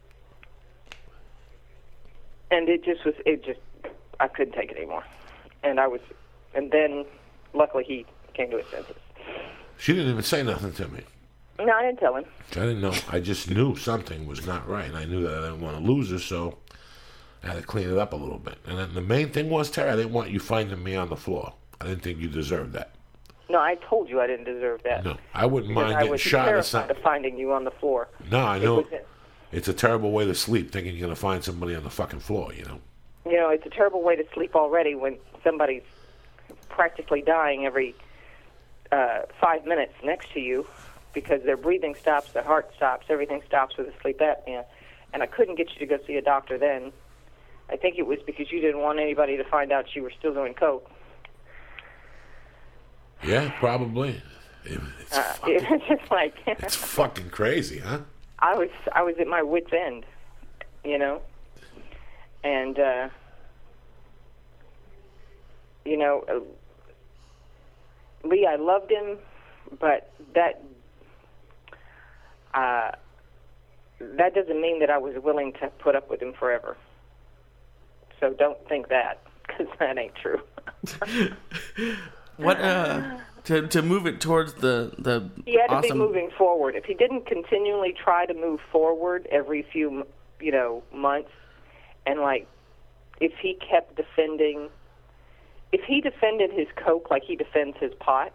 and it just was, it just, I couldn't take it anymore. And I was, and then luckily he came to his senses. She didn't even say nothing to me. No, I didn't tell him. I didn't know. I just knew something was not right, and I knew that I didn't want to lose her, so I had to clean it up a little bit. And then the main thing was, Terry, I didn't want you finding me on the floor. I didn't think you deserved that. No, I told you I didn't deserve that. No, I wouldn't Because mind I getting was shot or terrified something. of finding you on the floor. No, I It know. was- It's a terrible way to sleep, thinking you're going to find somebody on the fucking floor, you know? You know, it's a terrible way to sleep already when somebody's practically dying every uh, five minutes next to you because their breathing stops, their heart stops, everything stops with a sleep apnea. And I couldn't get you to go see a doctor then. I think it was because you didn't want anybody to find out you were still doing coke. Yeah, probably. It- It's, Uh, fucking, it was just like it's fucking crazy, huh? I was I was at my wit's end, you know, and uh, you know, uh, Lee, I loved him, but that uh, that doesn't mean that I was willing to put up with him forever. So don't think that, because that ain't true. What, uh, to, to move it towards the, the He had to awesome... be moving forward. If he didn't continually try to move forward every few, you know, months, and like, if he kept defending, if he defended his coke like he defends his pot,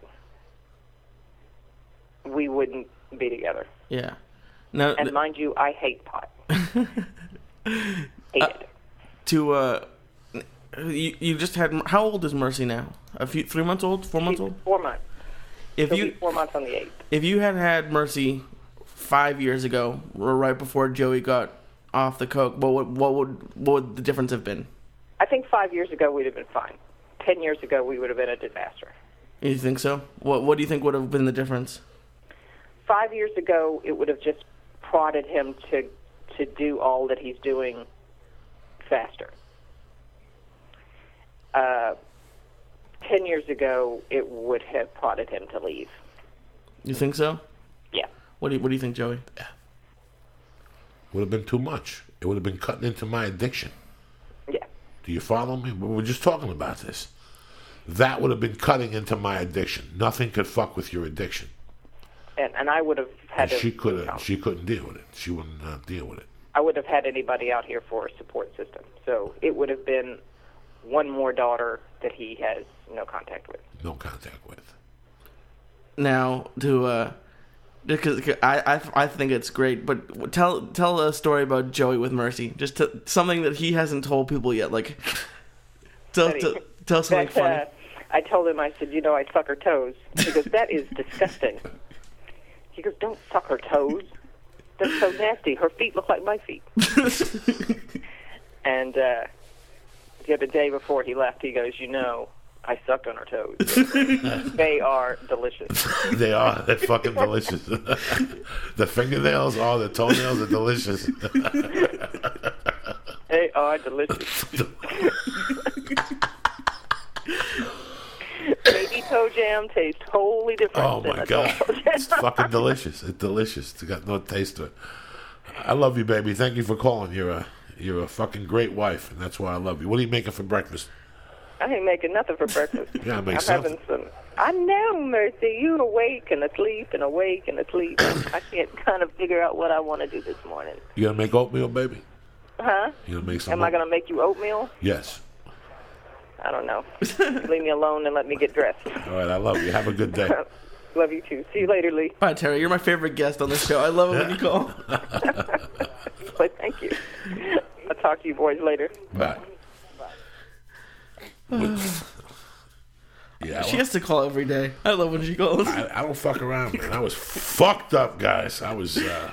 we wouldn't be together. Yeah. Now, And mind you, I hate pot. Hate it. to, uh, you, you just had, how old is Mercy now? A few, three months old? Four months He's old? four months. If He'll you, be four months on the eighth. if you had had Mercy five years ago, or right before Joey got off the coke, what would, what would, what would the difference have been? I think five years ago we'd have been fine. Ten years ago we would have been a disaster. You think so? What, what do you think would have been the difference? Five years ago it would have just prodded him to to do all that he's doing faster. Uh, ten years ago, it would have prodded him to leave. You think so? Yeah. What do you, what do you think, Joey? Would have been too much. It would have been cutting into my addiction. Yeah. Do you follow me? We were just talking about this. That would have been cutting into my addiction. Nothing could fuck with your addiction. And and I would have had And to. she could have. She couldn't deal with it. She wouldn't uh, deal with it. I would have had anybody out here for a support system. So it would have been one more daughter that he has no contact with. No contact with. Now, to, uh, Because I, I I think it's great. But tell tell a story about Joey with Mercy. Just to, something that he hasn't told people yet. Like tell tell, tell something that, funny. Uh, I told him, I said, you know, I suck her toes. He goes, that is disgusting. He goes, don't suck her toes. That's so nasty. Her feet look like my feet. And uh, the other day before he left, he goes, you know, I sucked on her toes. They are delicious. They are. They're fucking delicious. The fingernails are, the toenails are delicious. They are delicious. Baby toe jam tastes wholly different. Oh than my a god, toe jam. it's fucking delicious. It's delicious. It's got no taste to it. I love you, baby. Thank you for calling. You're a you're a fucking great wife, and that's why I love you. What are you making for breakfast? I ain't making nothing for breakfast. Yeah, I make I'm something. having some. I know, Mercy. You awake and asleep and awake and asleep. I can't kind of figure out what I want to do this morning. You gonna make oatmeal, baby? Huh? You gonna make some? Am I going to make you oatmeal? Yes. I don't know. Leave me alone and let me get dressed. All right. I love you. Have a good day. Love you too. See you later, Lee. Bye, Terry. You're my favorite guest on the show. I love it when you call. But thank you. I'll talk to you boys later. Bye. Yeah. She well, has to call every day. I love when she calls. I, I don't fuck around, man. I was fucked up, guys. I was, uh,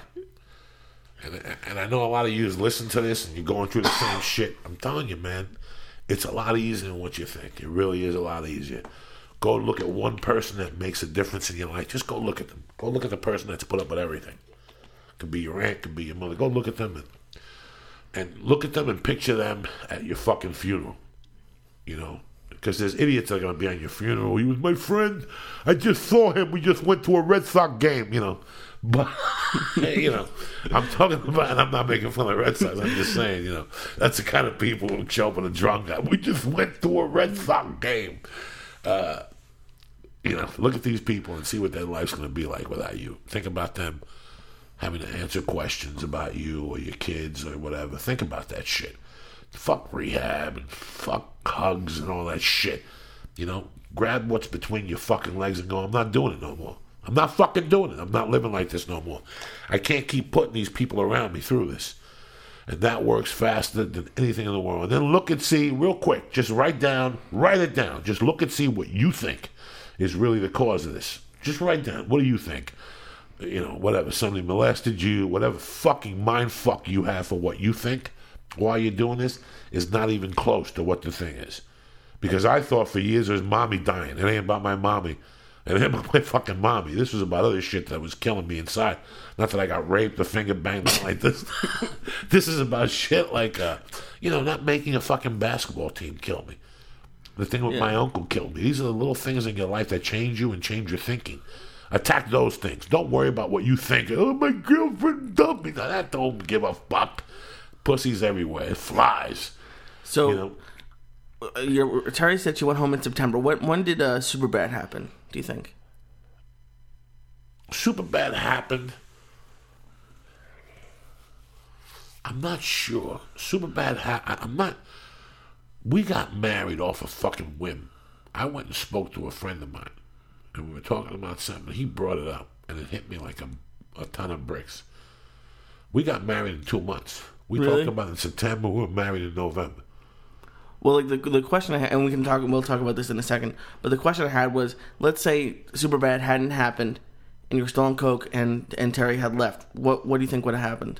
and and I know a lot of you listen to this and you're going through the same shit. I'm telling you, man, it's a lot easier than what you think. It really is a lot easier. Go look at one person that makes a difference in your life. Just go look at them. Go look at the person that's put up with everything. Could be your aunt, could be your mother. Go look at them and, and look at them and picture them at your fucking funeral. You know, because there's idiots that are going to be on your funeral. He was my friend. I just saw him. We just went to a Red Sox game, you know. But, you know, I'm talking about, and I'm not making fun of Red Sox. I'm just saying, you know, that's the kind of people who show up in a drunk guy. We just went to a Red Sox game. Uh, you know, look at these people and see what their life's going to be like without you. Think about them having to answer questions about you or your kids or whatever. Think about that shit. Fuck rehab and fuck hugs and all that shit. You know, grab what's between your fucking legs and go, I'm not doing it no more. I'm not fucking doing it. I'm not living like this no more. I can't keep putting these people around me through this. And that works faster than anything in the world. And then look and see, real quick, just write down, write it down. Just look and see what you think is really the cause of this. Just write down, what do you think? You know, whatever, somebody molested you, whatever fucking mind fuck you have for what you think while you're doing this is not even close to what the thing is. Because I thought for years it was mommy dying. It ain't about my mommy. It ain't about my fucking mommy. This was about other shit that was killing me inside. Not that I got raped or finger banged like this. This is about shit like, uh, you know, not making a fucking basketball team kill me. The thing with Yeah. my uncle killed me. These are the little things in your life that change you and change your thinking. Attack those things. Don't worry about what you think. Oh, my girlfriend dumped me. Now, that don't give a fuck. Pussies everywhere. It flies. So, You know? uh, your, Terry said she went home in September. When, when did uh, Superbad happen, do you think? Superbad happened. I'm not sure. Superbad happened. I'm not. We got married off a fucking whim. I went and spoke to a friend of mine, and we were talking about something. He brought it up, and it hit me like a, a ton of bricks. We got married in two months. We Really? talked about it in September. We were married in November. Well, like the the question I had, and we can talk. We'll talk about this in a second. But the question I had was, let's say Superbad hadn't happened, and you were still on coke, and and Terry had left. What what do you think would have happened?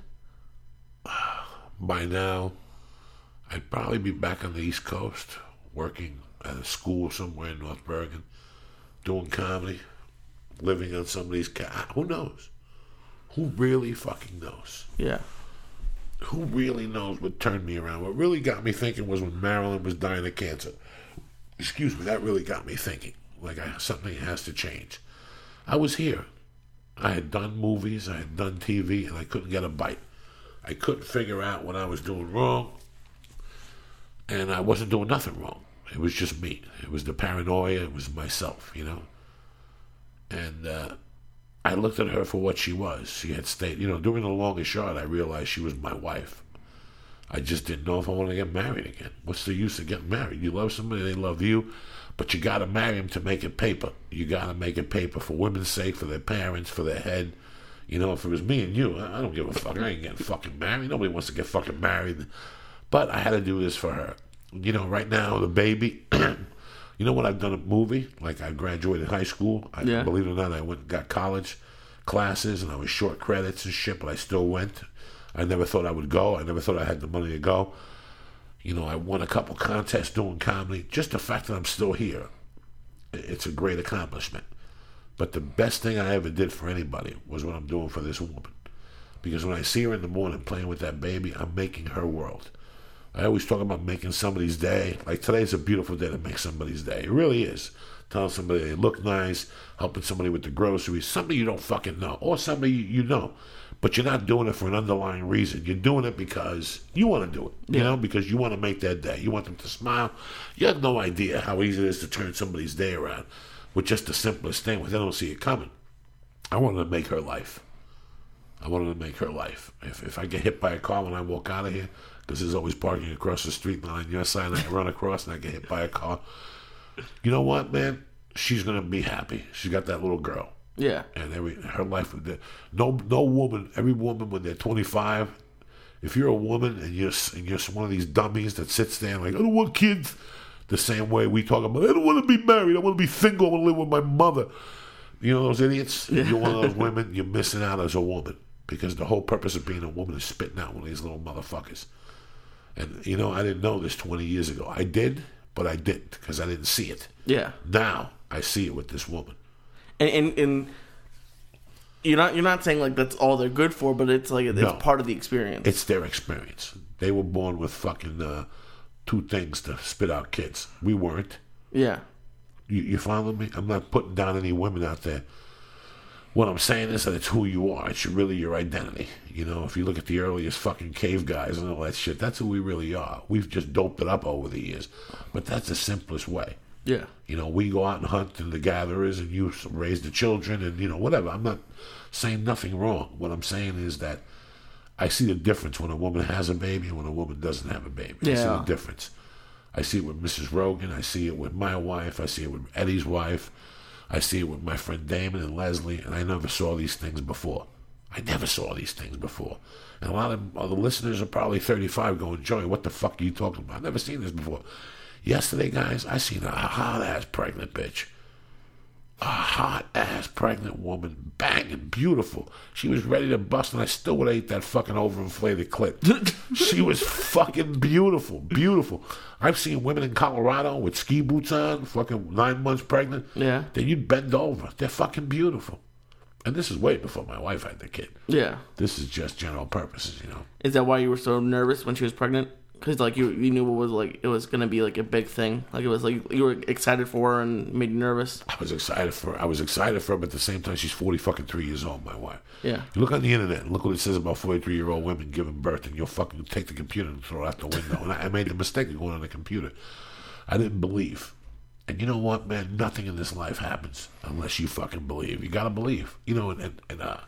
By now, I'd probably be back on the East Coast, working at a school somewhere in North Bergen, doing comedy, living on somebody's ca- Who knows? Who really fucking knows? Yeah. Who really knows what turned me around? What really got me thinking was when Marilyn was dying of cancer. Excuse me, that really got me thinking. Like I, something has to change. I was here. I had done movies, I had done T V, and I couldn't get a bite. I couldn't figure out what I was doing wrong, and I wasn't doing nothing wrong. It was just me. It was the paranoia. It was myself, you know. And uh, I looked at her for what she was. She had stayed, you know, during the longest shot, I realized she was my wife. I just didn't know if I wanted to get married again. What's the use of getting married? You love somebody, they love you. But you got to marry them to make it paper. You got to make it paper for women's sake, for their parents, for their head. You know, if it was me and you, I don't give a fuck. I ain't getting fucking married. Nobody wants to get fucking married. But I had to do this for her. You know, right now, the baby, you know what, I've done a movie. Like, I graduated high school. I, yeah. Believe it or not, I went and got college classes, and I was short credits and shit, but I still went. I never thought I would go. I never thought I had the money to go. You know, I won a couple contests doing comedy. Just the fact that I'm still here, it's a great accomplishment. But the best thing I ever did for anybody was what I'm doing for this woman. Because when I see her in the morning playing with that baby, I'm making her world. I always talk about making somebody's day. Like, today's a beautiful day to make somebody's day. It really is. Telling somebody they look nice, helping somebody with the groceries, somebody you don't fucking know, or somebody you know. But you're not doing it for an underlying reason. You're doing it because you want to do it, you yeah. know, because you want to make that day. You want them to smile. You have no idea how easy it is to turn somebody's day around with just the simplest thing, where they don't see it coming. I wanted to make her life. I wanted to make her life. If if I get hit by a car when I walk out of here, because there's always parking across the street line your side, and I run across and I get hit by a car, you know what, man? She's going to be happy. She's got that little girl. Yeah. And every her life, no no woman, every woman when they're twenty-five, if you're a woman and you're, and you're one of these dummies that sits there and like, I don't want kids, the same way we talk about, I don't want to be married, I want to be single, I want to live with my mother. You know those idiots? Yeah. If you're one of those women, you're missing out as a woman. Because the whole purpose of being a woman is spitting out one of these little motherfuckers. And, you know, I didn't know this twenty years ago. I did, but I didn't because I didn't see it. Yeah. Now I see it with this woman. And, and, and you're not you're not saying like that's all they're good for, but it's like it's No. part of the experience. It's their experience. They were born with fucking uh, two things to spit out kids. We weren't. Yeah. You, you follow me? I'm not putting down any women out there. What I'm saying is that it's who you are. It's really your identity. You know, if you look at the earliest fucking cave guys and all that shit, that's who we really are. We've just doped it up over the years. But that's the simplest way. Yeah. You know, we go out and hunt and the gatherers and you raise the children and, you know, whatever. I'm not saying nothing wrong. What I'm saying is that I see the difference when a woman has a baby and when a woman doesn't have a baby. I Yeah. see the difference. I see it with Missus Rogan. I see it with my wife. I see it with Eddie's wife. I see it with my friend Damon and Leslie, and I never saw these things before. I never saw these things before. And a lot of other listeners are probably thirty-five going, Joey, what the fuck are you talking about? I've never seen this before. Yesterday, guys, I seen a hot-ass pregnant bitch. A hot-ass pregnant woman, banging, beautiful. She was ready to bust, and I still would have ate that fucking overinflated clit. She was fucking beautiful, beautiful. I've seen women in Colorado with ski boots on, fucking nine months pregnant. Yeah. Then you'd bend over. They're fucking beautiful. And this is way before my wife had the kid. Yeah. This is just general purposes, you know. Is that why you were so nervous when she was pregnant? Because like you, you knew it was like it was gonna be like a big thing. Like it was like you were excited for her and made you nervous. I was excited for her. I was excited for her, but at the same time, she's forty fucking three years old, my wife. Yeah. You look on the internet and look what it says about forty-three year old women giving birth, and you'll fucking take the computer and throw it out the window. And I, I made the mistake of going on the computer. I didn't believe. And you know what, man? Nothing in this life happens unless you fucking believe. You gotta believe. You know, in, in, uh,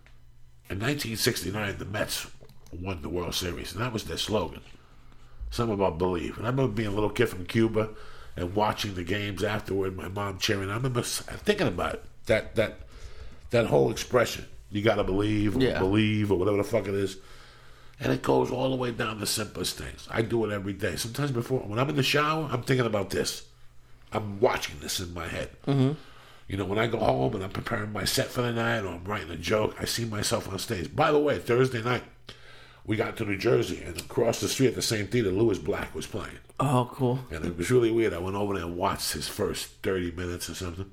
in nineteen sixty-nine, the Mets won the World Series, and that was their slogan. Something about believe. And I remember being a little kid from Cuba and watching the games afterward, my mom cheering. I remember thinking about it, that that that whole expression. You gotta believe or Yeah. believe or whatever the fuck it is. And it goes all the way down to simplest things. I do it every day. Sometimes before, when I'm in the shower, I'm thinking about this. I'm watching this in my head. Mm-hmm. You know, when I go home and I'm preparing my set for the night or I'm writing a joke, I see myself on stage. By the way, Thursday night, we got to New Jersey, and across the street at the same theater, Lewis Black was playing. Oh, cool. And it was really weird. I went over there and watched his first thirty minutes or something.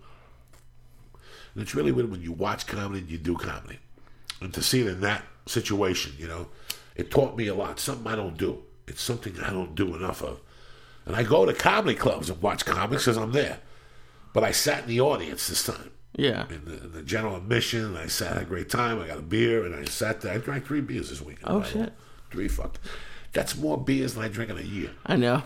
And it's really weird when you watch comedy and you do comedy. And to see it in that situation, you know, it taught me a lot. Something I don't do. It's something I don't do enough of. And I go to comedy clubs and watch comics because I'm there. But I sat in the audience this time. Yeah. In the, in the general admission, and I sat, had a great time. I got a beer, and I sat there. I drank three beers this weekend. Oh, shit. Three fuck. That's more beers than I drink in a year. I know.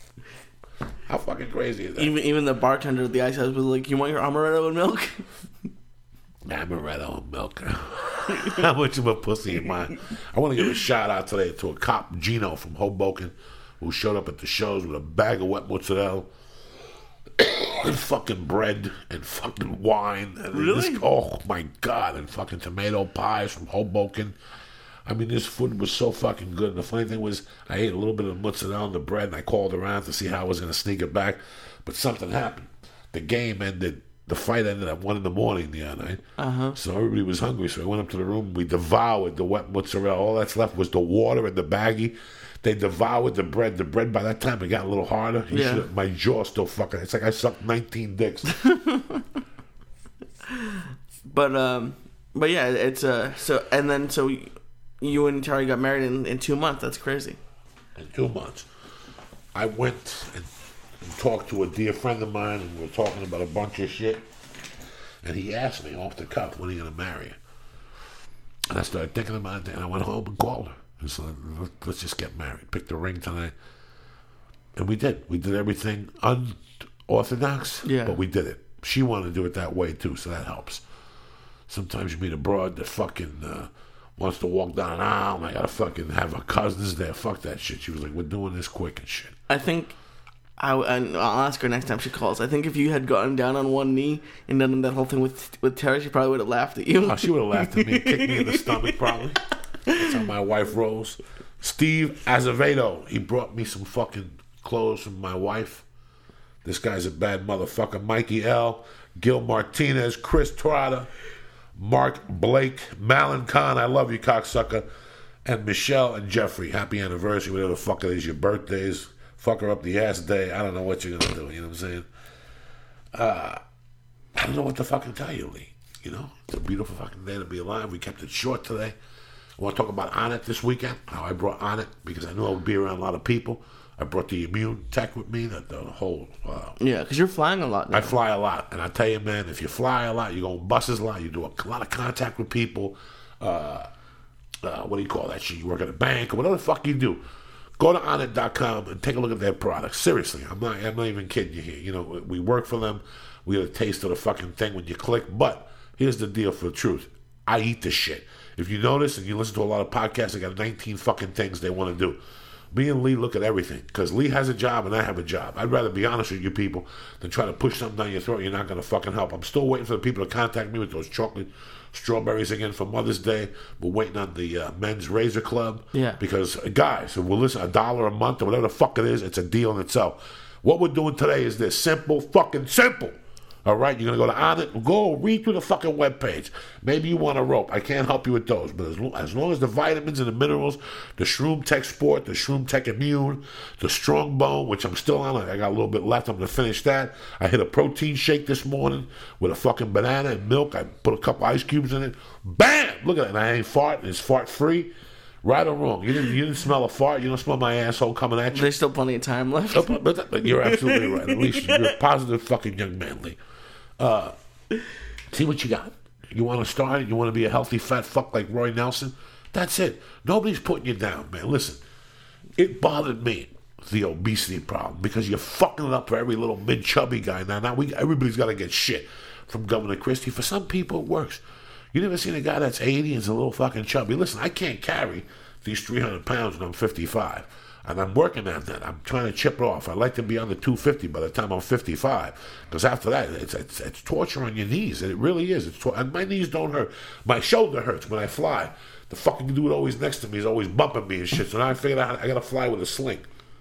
How fucking crazy is that? Even even the bartender at the ice house was like, "You want your amaretto and milk?" Amaretto and milk. How much of a pussy am I? I want to give a shout out today to a cop, Gino from Hoboken, who showed up at the shows with a bag of wet mozzarella and fucking bread and fucking wine. And Really? This, oh my God! And fucking tomato pies from Hoboken. I mean, this food was so fucking good. And the funny thing was, I ate a little bit of mozzarella on the bread, and I called around to see how I was going to sneak it back. But something happened. The game ended. The fight ended at one in the morning the other night. Uh-huh. So everybody was hungry. So I went up to the room. We devoured the wet mozzarella. All that's left was the water and the baggie. They devoured the bread. The bread, by that time, it got a little harder. You Yeah. should, my jaw still fucking... It's like I sucked nineteen dicks. But um, but yeah, it's uh, so and then so you and Terry got married in, in two months. That's crazy. In two months. I went and, and talked to a dear friend of mine, and we were talking about a bunch of shit. And he asked me off the cuff, when are you going to marry her? And I started thinking about it, and I went home and called her. And said, let's just get married. Pick the ring tonight. And we did. We did everything unorthodox, Yeah. but we did it. She wanted to do it that way, too, so that helps. Sometimes you meet a broad that fucking uh, wants to walk down an aisle, and I got to fucking have her cousins there. Fuck that shit. She was like, we're doing this quick and shit. I think I, and I'll ask her next time she calls. I think if you had gotten down on one knee and done that whole thing with with Terry, she probably would have laughed at you. Oh, she would have laughed at me and kicked me in the stomach, probably. That's how my wife rolls. Steve Azevedo, he brought me some fucking clothes from my wife. This guy's a bad motherfucker. Mikey L, Gil Martinez, Chris Trotta, Mark Blake, Malin Khan, I love you, cocksucker, and Michelle and Jeffrey. Happy anniversary, whatever the fuck it is, your birthdays. Fuck her up the ass day. I don't know what you're gonna do, you know what I'm saying? Uh, I don't know what to fucking tell you, Lee. You know, it's a beautiful fucking day to be alive. We kept it short today. I want to talk about On It this weekend, how I brought On It, because I knew I would be around a lot of people. I brought the immune tech with me, the, the whole... Uh, Yeah, because you're flying a lot now. I fly a lot, and I tell you, man, if you fly a lot, you go on buses a lot, you do a lot of contact with people. Uh, uh, what do you call that shit? You work at a bank, or whatever the fuck you do. Go to on it dot com and take a look at their products. Seriously, I'm not I'm not even kidding you here. You know, we work for them. We get a taste of the fucking thing when you click. But here's the deal for the truth. I eat this shit. If you notice and you listen to a lot of podcasts, they got nineteen fucking things they want to do. Me and Lee look at everything because Lee has a job and I have a job. I'd rather be honest with you people than try to push something down your throat you're not going to fucking help. I'm still waiting for the people to contact me with those chocolate strawberries again for Mother's Day. We're waiting on the uh, Men's Razor Club. Yeah. Because, uh, guys, if we'll listen, a dollar a month or whatever the fuck it is, it's a deal in itself. What we're doing today is this. Simple, fucking simple. All right, you're going to go to On It. Go read through the fucking webpage. Maybe you want a rope. I can't help you with those. But as long, as long as the vitamins and the minerals, the Shroom Tech Sport, the Shroom Tech Immune, the Strong Bone, which I'm still on. I got a little bit left. I'm going to finish that. I hit a protein shake this morning with a fucking banana and milk. I put a couple ice cubes in it. Bam! Look at it. And I ain't farting. It's fart free. Right or wrong. You didn't, you didn't smell a fart. You don't smell my asshole coming at you. There's still plenty of time left. But, but, but you're absolutely right. At least you're a positive fucking young man, Lee. Uh, see what you got. You want to start it? You want to be a healthy fat fuck like Roy Nelson? That's it. Nobody's putting you down, man. Listen, it bothered me, the obesity problem, because you're fucking it up for every little mid-chubby guy. Now, now we, everybody's got to get shit from Governor Christie. For some people, it works. You never seen a guy that's eighty and is a little fucking chubby. Listen, I can't carry these three hundred pounds when I'm fifty-five. And I'm working on that. I'm trying to chip it off. I'd like to be under two fifty by the time I'm fifty-five. Because after that, it's, it's it's torture on your knees. And it really is. It's tor- and my knees don't hurt. My shoulder hurts when I fly. The fucking dude always next to me is always bumping me and shit. So now I figured out I got to fly with a sling.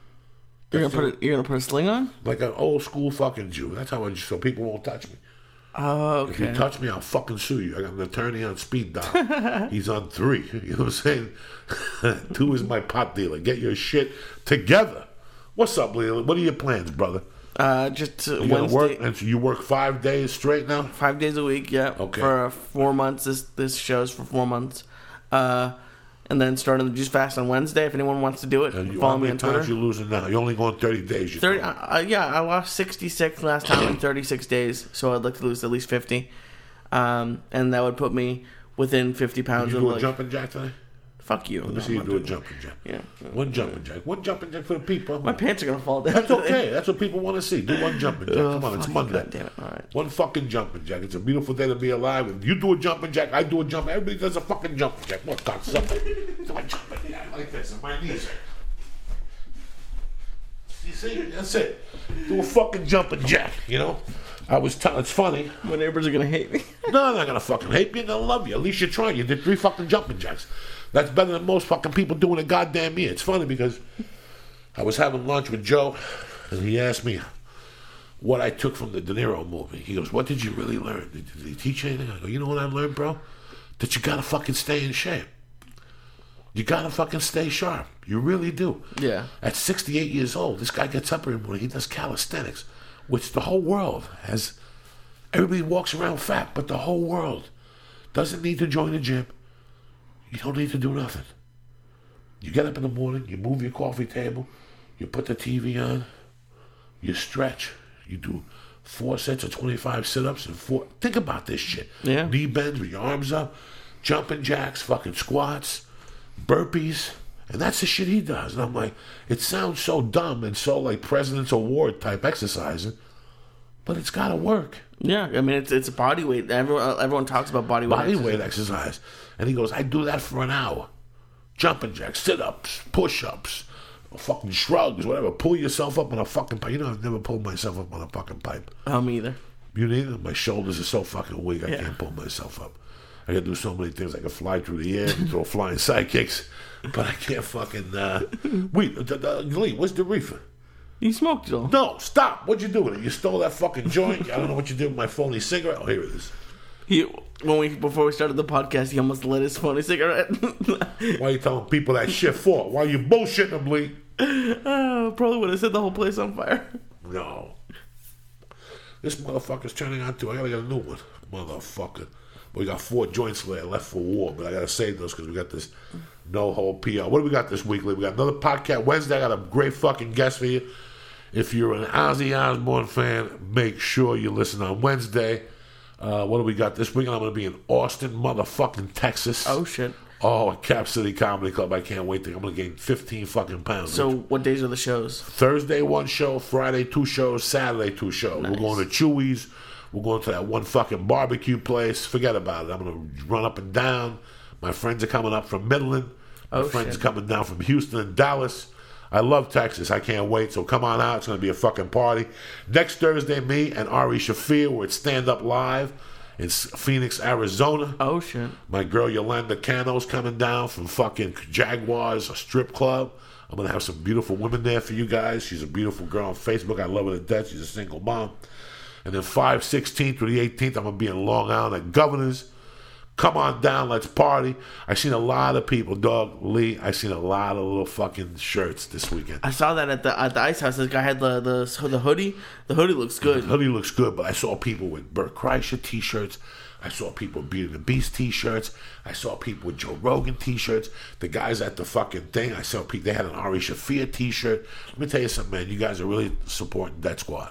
You're gonna put a, you're gonna put a sling on? Like an old school fucking Jew. That's how I, so people won't touch me. Oh, If you okay. touch me, I'll fucking sue you. I got an attorney on speed dial. He's on three. You know what I'm saying? Two is my pot dealer. Get your shit together. What's up, Leland? What are your plans, brother? Uh, just uh, You gonna Wednesday, work? And so you work five days straight now? five days a week. Yeah. Okay. For uh, four months. This this show's for four months. Uh, and then starting the Juice Fast on Wednesday. If anyone wants to do it, And you, follow how me many on times Twitter. you losing now? You're only going thirty days. You Thirty. told Uh, me. uh, yeah, I lost sixty-six last time in thirty-six days. So I'd like to lose at least fifty. Um, and that would put me within fifty Did pounds you of do a like. jumping jack today? Fuck you. Let me No, see I'm you not do a doing jumping jack. that. Yeah. One jumping jack. One jumping jack for the people. My pants are gonna fall down. That's okay. That's what people want to see. Do one jumping jack. Oh, Come on, it's fucking Monday. goddamn it. All right. One fucking jumping jack. It's a beautiful day to be alive. If you do a jumping jack, I do a jumping. Everybody does a fucking jumping jack. What cocksucker? Do a jumping jack like this on my knees. You see? See, that's it. Do a fucking jumping jack, you know? I was telling, it's funny. My neighbors are gonna hate me. No, they're not gonna fucking hate me. They're gonna love you. At least you're trying. You did three fucking jumping jacks. That's better than most fucking people doing a goddamn year. It's funny because I was having lunch with Joe, and he asked me what I took from the De Niro movie. He goes, "What did you really learn? Did, did he teach you anything?" I go, "You know what I learned, bro? That you gotta fucking stay in shape. You gotta fucking stay sharp. You really do." Yeah. At sixty-eight years old, this guy gets up every morning. He does calisthenics, which the whole world has. Everybody walks around fat, but the whole world doesn't need to join the gym. You don't need to do nothing. You get up in the morning, you move your coffee table, you put the T V on, you stretch, you do four sets of twenty-five sit-ups and four. Think about this shit. Yeah. Knee bends with your arms up, jumping jacks, fucking squats, burpees, and that's the shit he does. And I'm like, it sounds so dumb and so like President's Award type exercising, but it's got to work. Yeah, I mean it's it's body weight. Everyone everyone talks about body weight. Body exercise. weight exercise. And he goes, I do that for an hour. Jumping jacks, sit-ups, push-ups, fucking shrugs, whatever. Pull yourself up on a fucking pipe. You know, I've never pulled myself up on a fucking pipe. Oh, me either. You neither? My shoulders are so fucking weak, I Yeah. can't pull myself up. I can do so many things. I can fly through the air, throw flying sidekicks, but I can't fucking... Uh... Wait, the, the, Lee, where's the reefer? You smoked it all. No, stop. What'd you do with it? You stole that fucking joint? I don't know what you did with my phony cigarette. Oh, here it is. He when we before we started the podcast, he almost lit his phony cigarette. Why are you telling people that shit for? Why are you bullshitting them, Lee? uh, probably would have set the whole place on fire. No. This motherfucker's turning on to. I gotta get a new one. Motherfucker. We got four joints there left for war, but I gotta save those because we got this no hold P R. What do we got this week, Lee? We got another podcast Wednesday. I got a great fucking guest for you. If you're an Ozzy Osbourne fan, make sure you listen on Wednesday. Uh, what do we got this week? I'm going to be in Austin, motherfucking Texas. Oh shit! Oh, at Cap City Comedy Club. I can't wait to. I'm going to gain fifteen fucking pounds. So, what days are the shows? Thursday one show, Friday two shows, Saturday two shows. Nice. We're going to Chewy's. We're going to that one fucking barbecue place. Forget about it. I'm going to run up and down. My friends are coming up from Midland. My Oh, friends shit. are coming down from Houston and Dallas. I love Texas. I can't wait. So come on out. It's going to be a fucking party. Next Thursday, me and Ari Shafir, we're at Stand Up Live in Phoenix, Arizona. Oh shit! My girl Yolanda Cano's coming down from fucking Jaguars, a strip club. I'm going to have some beautiful women there for you guys. She's a beautiful girl on Facebook. I love her to death. She's a single mom. And then five sixteenth through the eighteenth, I'm going to be in Long Island at Governor's. Come on down, let's party. I seen a lot of people, dog, Lee. I seen a lot of little fucking shirts this weekend. I saw that at the at the Ice House. This guy had the the the hoodie. The hoodie looks good. The hoodie looks good, but I saw people with Burt Kreischer t-shirts. I saw people with Beauty and the Beast t-shirts. I saw people with Joe Rogan t-shirts. The guys at the fucking thing, I saw people, they had an Ari Shafir t-shirt. Let me tell you something, man. You guys are really supporting Death Squad.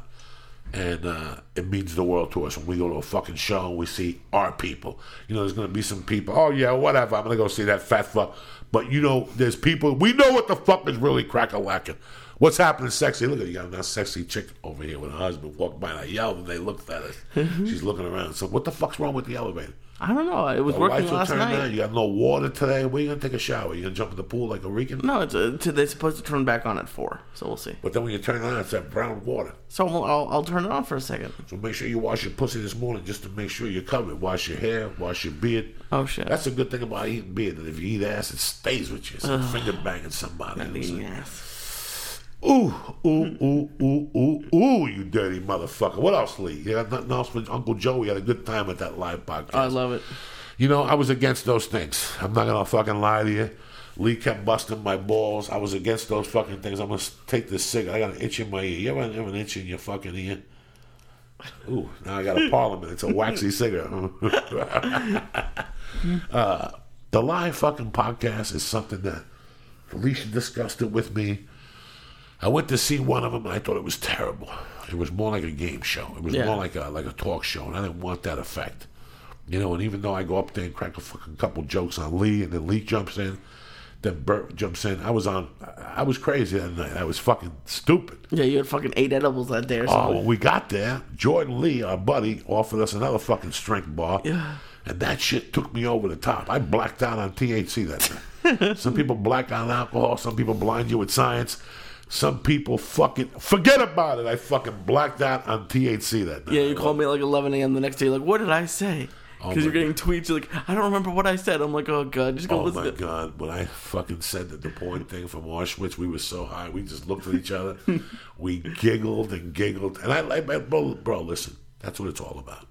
And uh, it means the world to us when we go to a fucking show and we see our people. You know, there's going to be some people, oh, yeah, whatever, I'm going to go see that fat fuck. But, you know, there's people, we know what the fuck is really crack-a-lacking. What's happening sexy? Look at you got that sexy chick over here with her husband walked by and I yelled and they looked at us. She's looking around. So what the fuck's wrong with the elevator? I don't know. It was The working lights will last turn night. down. You got no water today. Where you going to take a shower? You going to jump in the pool like a Rican? No, it's uh, to, they're supposed to turn back on at four. So we'll see. But then when you turn it on, it's that brown water. So I'll, I'll, I'll turn it on for a second. So make sure you wash your pussy this morning just to make sure you're covered. Wash your hair, wash your beard. Oh shit! That's a good thing about eating beer, that if you eat ass, it stays with you. It's like finger banging somebody. Not You know what I'm eating saying? ass. Ooh, ooh, ooh, ooh, ooh, ooh, you dirty motherfucker. What else, Lee? You got nothing else with Uncle Joe? We had a good time at that live podcast. Oh, I love it. You know, I was against those things. I'm not going to fucking lie to you. Lee kept busting my balls. I was against those fucking things. I'm going to take this cigarette. I got an itch in my ear. You ever have an itch in your fucking ear? Ooh, now I got a Parliament. It's a waxy cigarette. uh, the live fucking podcast is something that Felicia discussed it with me. I went to see one of them, and I thought it was terrible. It was more like a game show. It was Yeah. more like a like a talk show, and I didn't want that effect. You know, and even though I go up there and crack a fucking couple jokes on Lee, and then Lee jumps in, then Bert jumps in, I was on, I was crazy that night. I was fucking stupid. Yeah, you had fucking eight edibles that day or Oh, something. when we got there, Jordan Lee, our buddy, offered us another fucking strength bar. Yeah. And that shit took me over the top. I blacked out on T H C that night. Some people black on alcohol. Some people blind you with science. Some people fucking forget about it. I fucking blacked out on T H C that night. Yeah, you called me at like eleven a.m. the next day. Like, what did I say? Because Oh you're my getting tweets. You're like, I don't remember what I said. I'm like, oh god, just go Oh listen. my to God! When I fucking said that the porn thing from Auschwitz, we were so high. We just looked at each other. We giggled and giggled, and I like, bro, bro. Listen, that's what it's all about.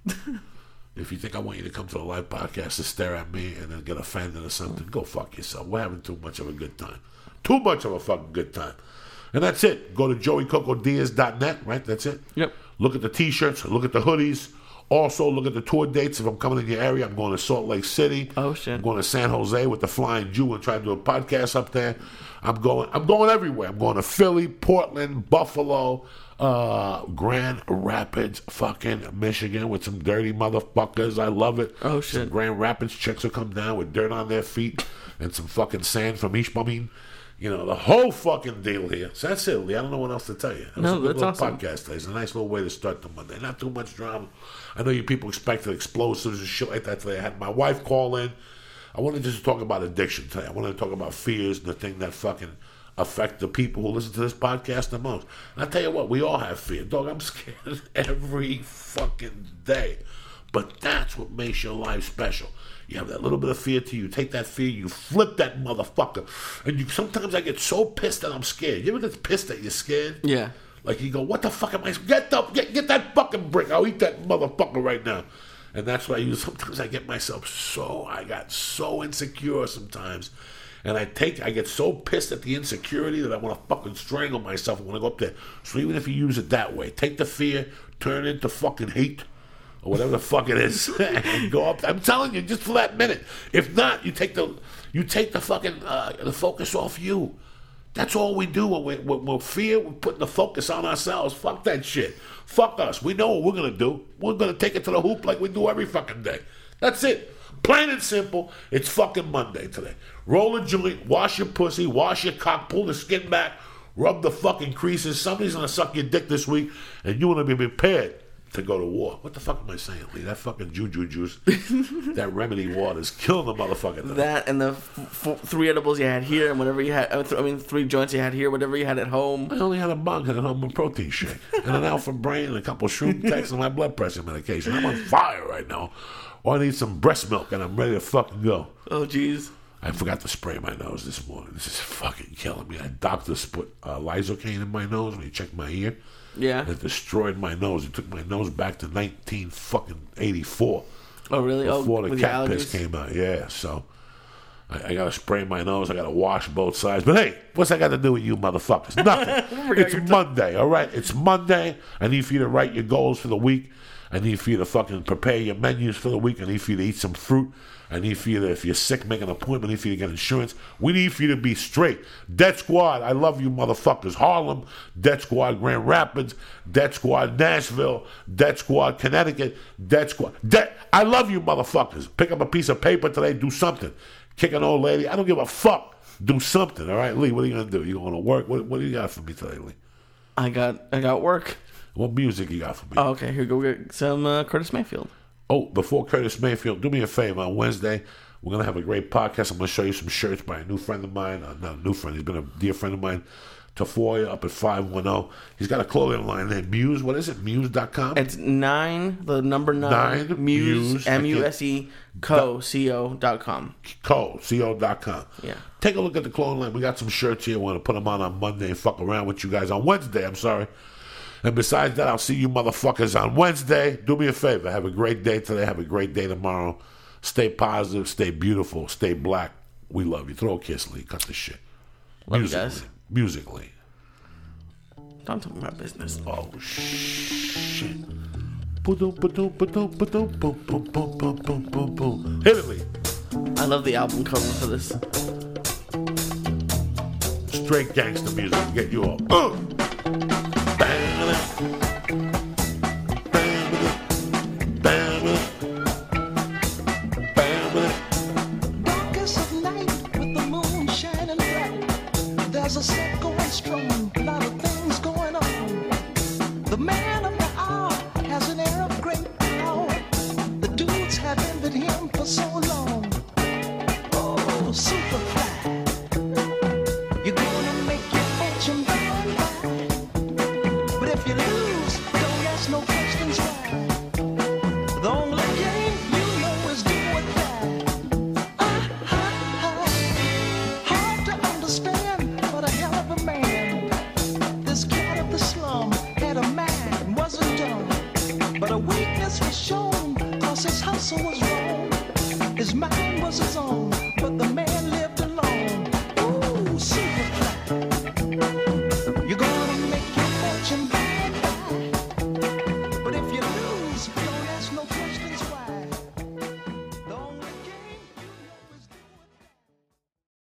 If you think I want you to come to a live podcast to stare at me and then get offended or something, go fuck yourself. We're having too much of a good time. Too much of a fucking good time. And that's it. Go to joey coco diaz dot net, right? That's it. Yep. Look at the T-shirts. Look at the hoodies. Also, look at the tour dates. If I'm coming in your area, I'm going to Salt Lake City. Oh, shit. I'm going to San Jose with the Flying Jew and trying to do a podcast up there. I'm going I'm going everywhere. I'm going to Philly, Portland, Buffalo, uh, Grand Rapids, fucking Michigan with some dirty motherfuckers. I love it. Oh, shit. Some Grand Rapids chicks will come down with dirt on their feet and some fucking sand from Ishmael. You know, the whole fucking deal here. So that's it, Lee. I don't know what else to tell you. That was No, a good that's little awesome. podcast today. It's a nice little way to start the Monday. Not too much drama. I know you people expected explosives and shit like that today. I had my wife call in. I wanted to just talk about addiction today. I wanted to talk about fears and the thing that fucking affect the people who listen to this podcast the most. And I tell you what, we all have fear. Dog, I'm scared every fucking day. But that's what makes your life special. You have that little bit of fear to you. Take that fear, you flip that motherfucker. And you sometimes I get so pissed that I'm scared. You ever get pissed that you're scared? Yeah. Like you go, what the fuck am I? Get the get, get that fucking brick. I'll eat that motherfucker right now. And that's what I use. Sometimes I get myself so I got so insecure sometimes. And I take I get so pissed at the insecurity that I want to fucking strangle myself. I want to go up there. So even if you use it that way, take the fear, turn it into fucking hate. Or whatever the fuck it is, and go up. I'm telling you, just for that minute. If not, you take the you take the fucking uh, the focus off you. That's all we do when we when we're fear. We're putting the focus on ourselves. Fuck that shit. Fuck us. We know what we're gonna do. We're gonna take it to the hoop like we do every fucking day. That's it. Plain and simple. It's fucking Monday today. Roll a joint. Wash your pussy. Wash your cock. Pull the skin back. Rub the fucking creases. Somebody's gonna suck your dick this week, and you wanna be prepared to go to war. What the fuck am I saying, Lee? That fucking juju juice, that remedy water is killing the motherfucker. Though. That and the f- f- three edibles you had here and whatever you had, I th- I mean, three joints you had here, whatever you had at home. I only had a bug and a home protein shake, and an Alpha Brain, and a couple of shroom techs, and my blood pressure medication. I'm on fire right now. Or I need some breast milk, and I'm ready to fucking go. Oh, jeez. I forgot to spray my nose this morning. This is fucking killing me. A doctor put uh, lidocaine in my nose when he checked my ear. Yeah. It destroyed my nose. It took my nose back to nineteen fucking eighty-four. Oh, really? Before oh, the with cat the piss allergies? came out. Yeah, so I, I got to spray my nose. I got to wash both sides. But hey, what's that got to do with you motherfuckers? Nothing. It's Monday, all right? It's Monday. I need for you to write your goals for the week. I need for you to fucking prepare your menus for the week. I need for you to eat some fruit. I need for you to, if you're sick, make an appointment. I need for you to get insurance. We need for you to be straight. Death Squad, I love you motherfuckers. Harlem, Death Squad, Grand Rapids, Death Squad, Nashville, Death Squad, Connecticut, Death Squad. De- I love you motherfuckers. Pick up a piece of paper today, do something. Kick an old lady. I don't give a fuck. Do something, all right? Lee, what are you going to do? You going to work? What, what do you got for me today, Lee? I got I got work. What music you got for me? Oh, okay. Here, go get some uh, Curtis Mayfield. Oh, before Curtis Mayfield, do me a favor. On Wednesday, we're going to have a great podcast. I'm going to show you some shirts by a new friend of mine. Uh, not a new friend. He's been a dear friend of mine. Tafoya up at five one zero. He's got a clothing line named Muse. What is it? Muse dot com? It's nine, the number nine, Nine, Muse, Muse, M U S E, co, C O dot com. Co, C O dot com. Yeah. Take a look at the clothing line. We got some shirts here. We're going to put them on on Monday and fuck around with you guys on Wednesday. I'm sorry. And besides that, I'll see you motherfuckers on Wednesday. Do me a favor. Have a great day today. Have a great day tomorrow. Stay positive. Stay beautiful. Stay black. We love you. Throw a kiss, Lee. Cut the shit. Love you Musically. guys. Musically. Don't talk about business. Oh, shit. Ba-dum, ba-dum, ba-dum, ba-dum, boom, boom, boom, boom, boom, boom, boom. Hit it, Lee. I love the album cover for this. Straight gangster music. Get you up. Uh. Darkest of night with the moon shining bright. There's a set going strong, a lot of things going on. The man of the hour has an air of great power. The dudes have envied him for so long. Oh, Superfly, you're gonna make your fortune, boy. alone. His mind was his own, but the man lived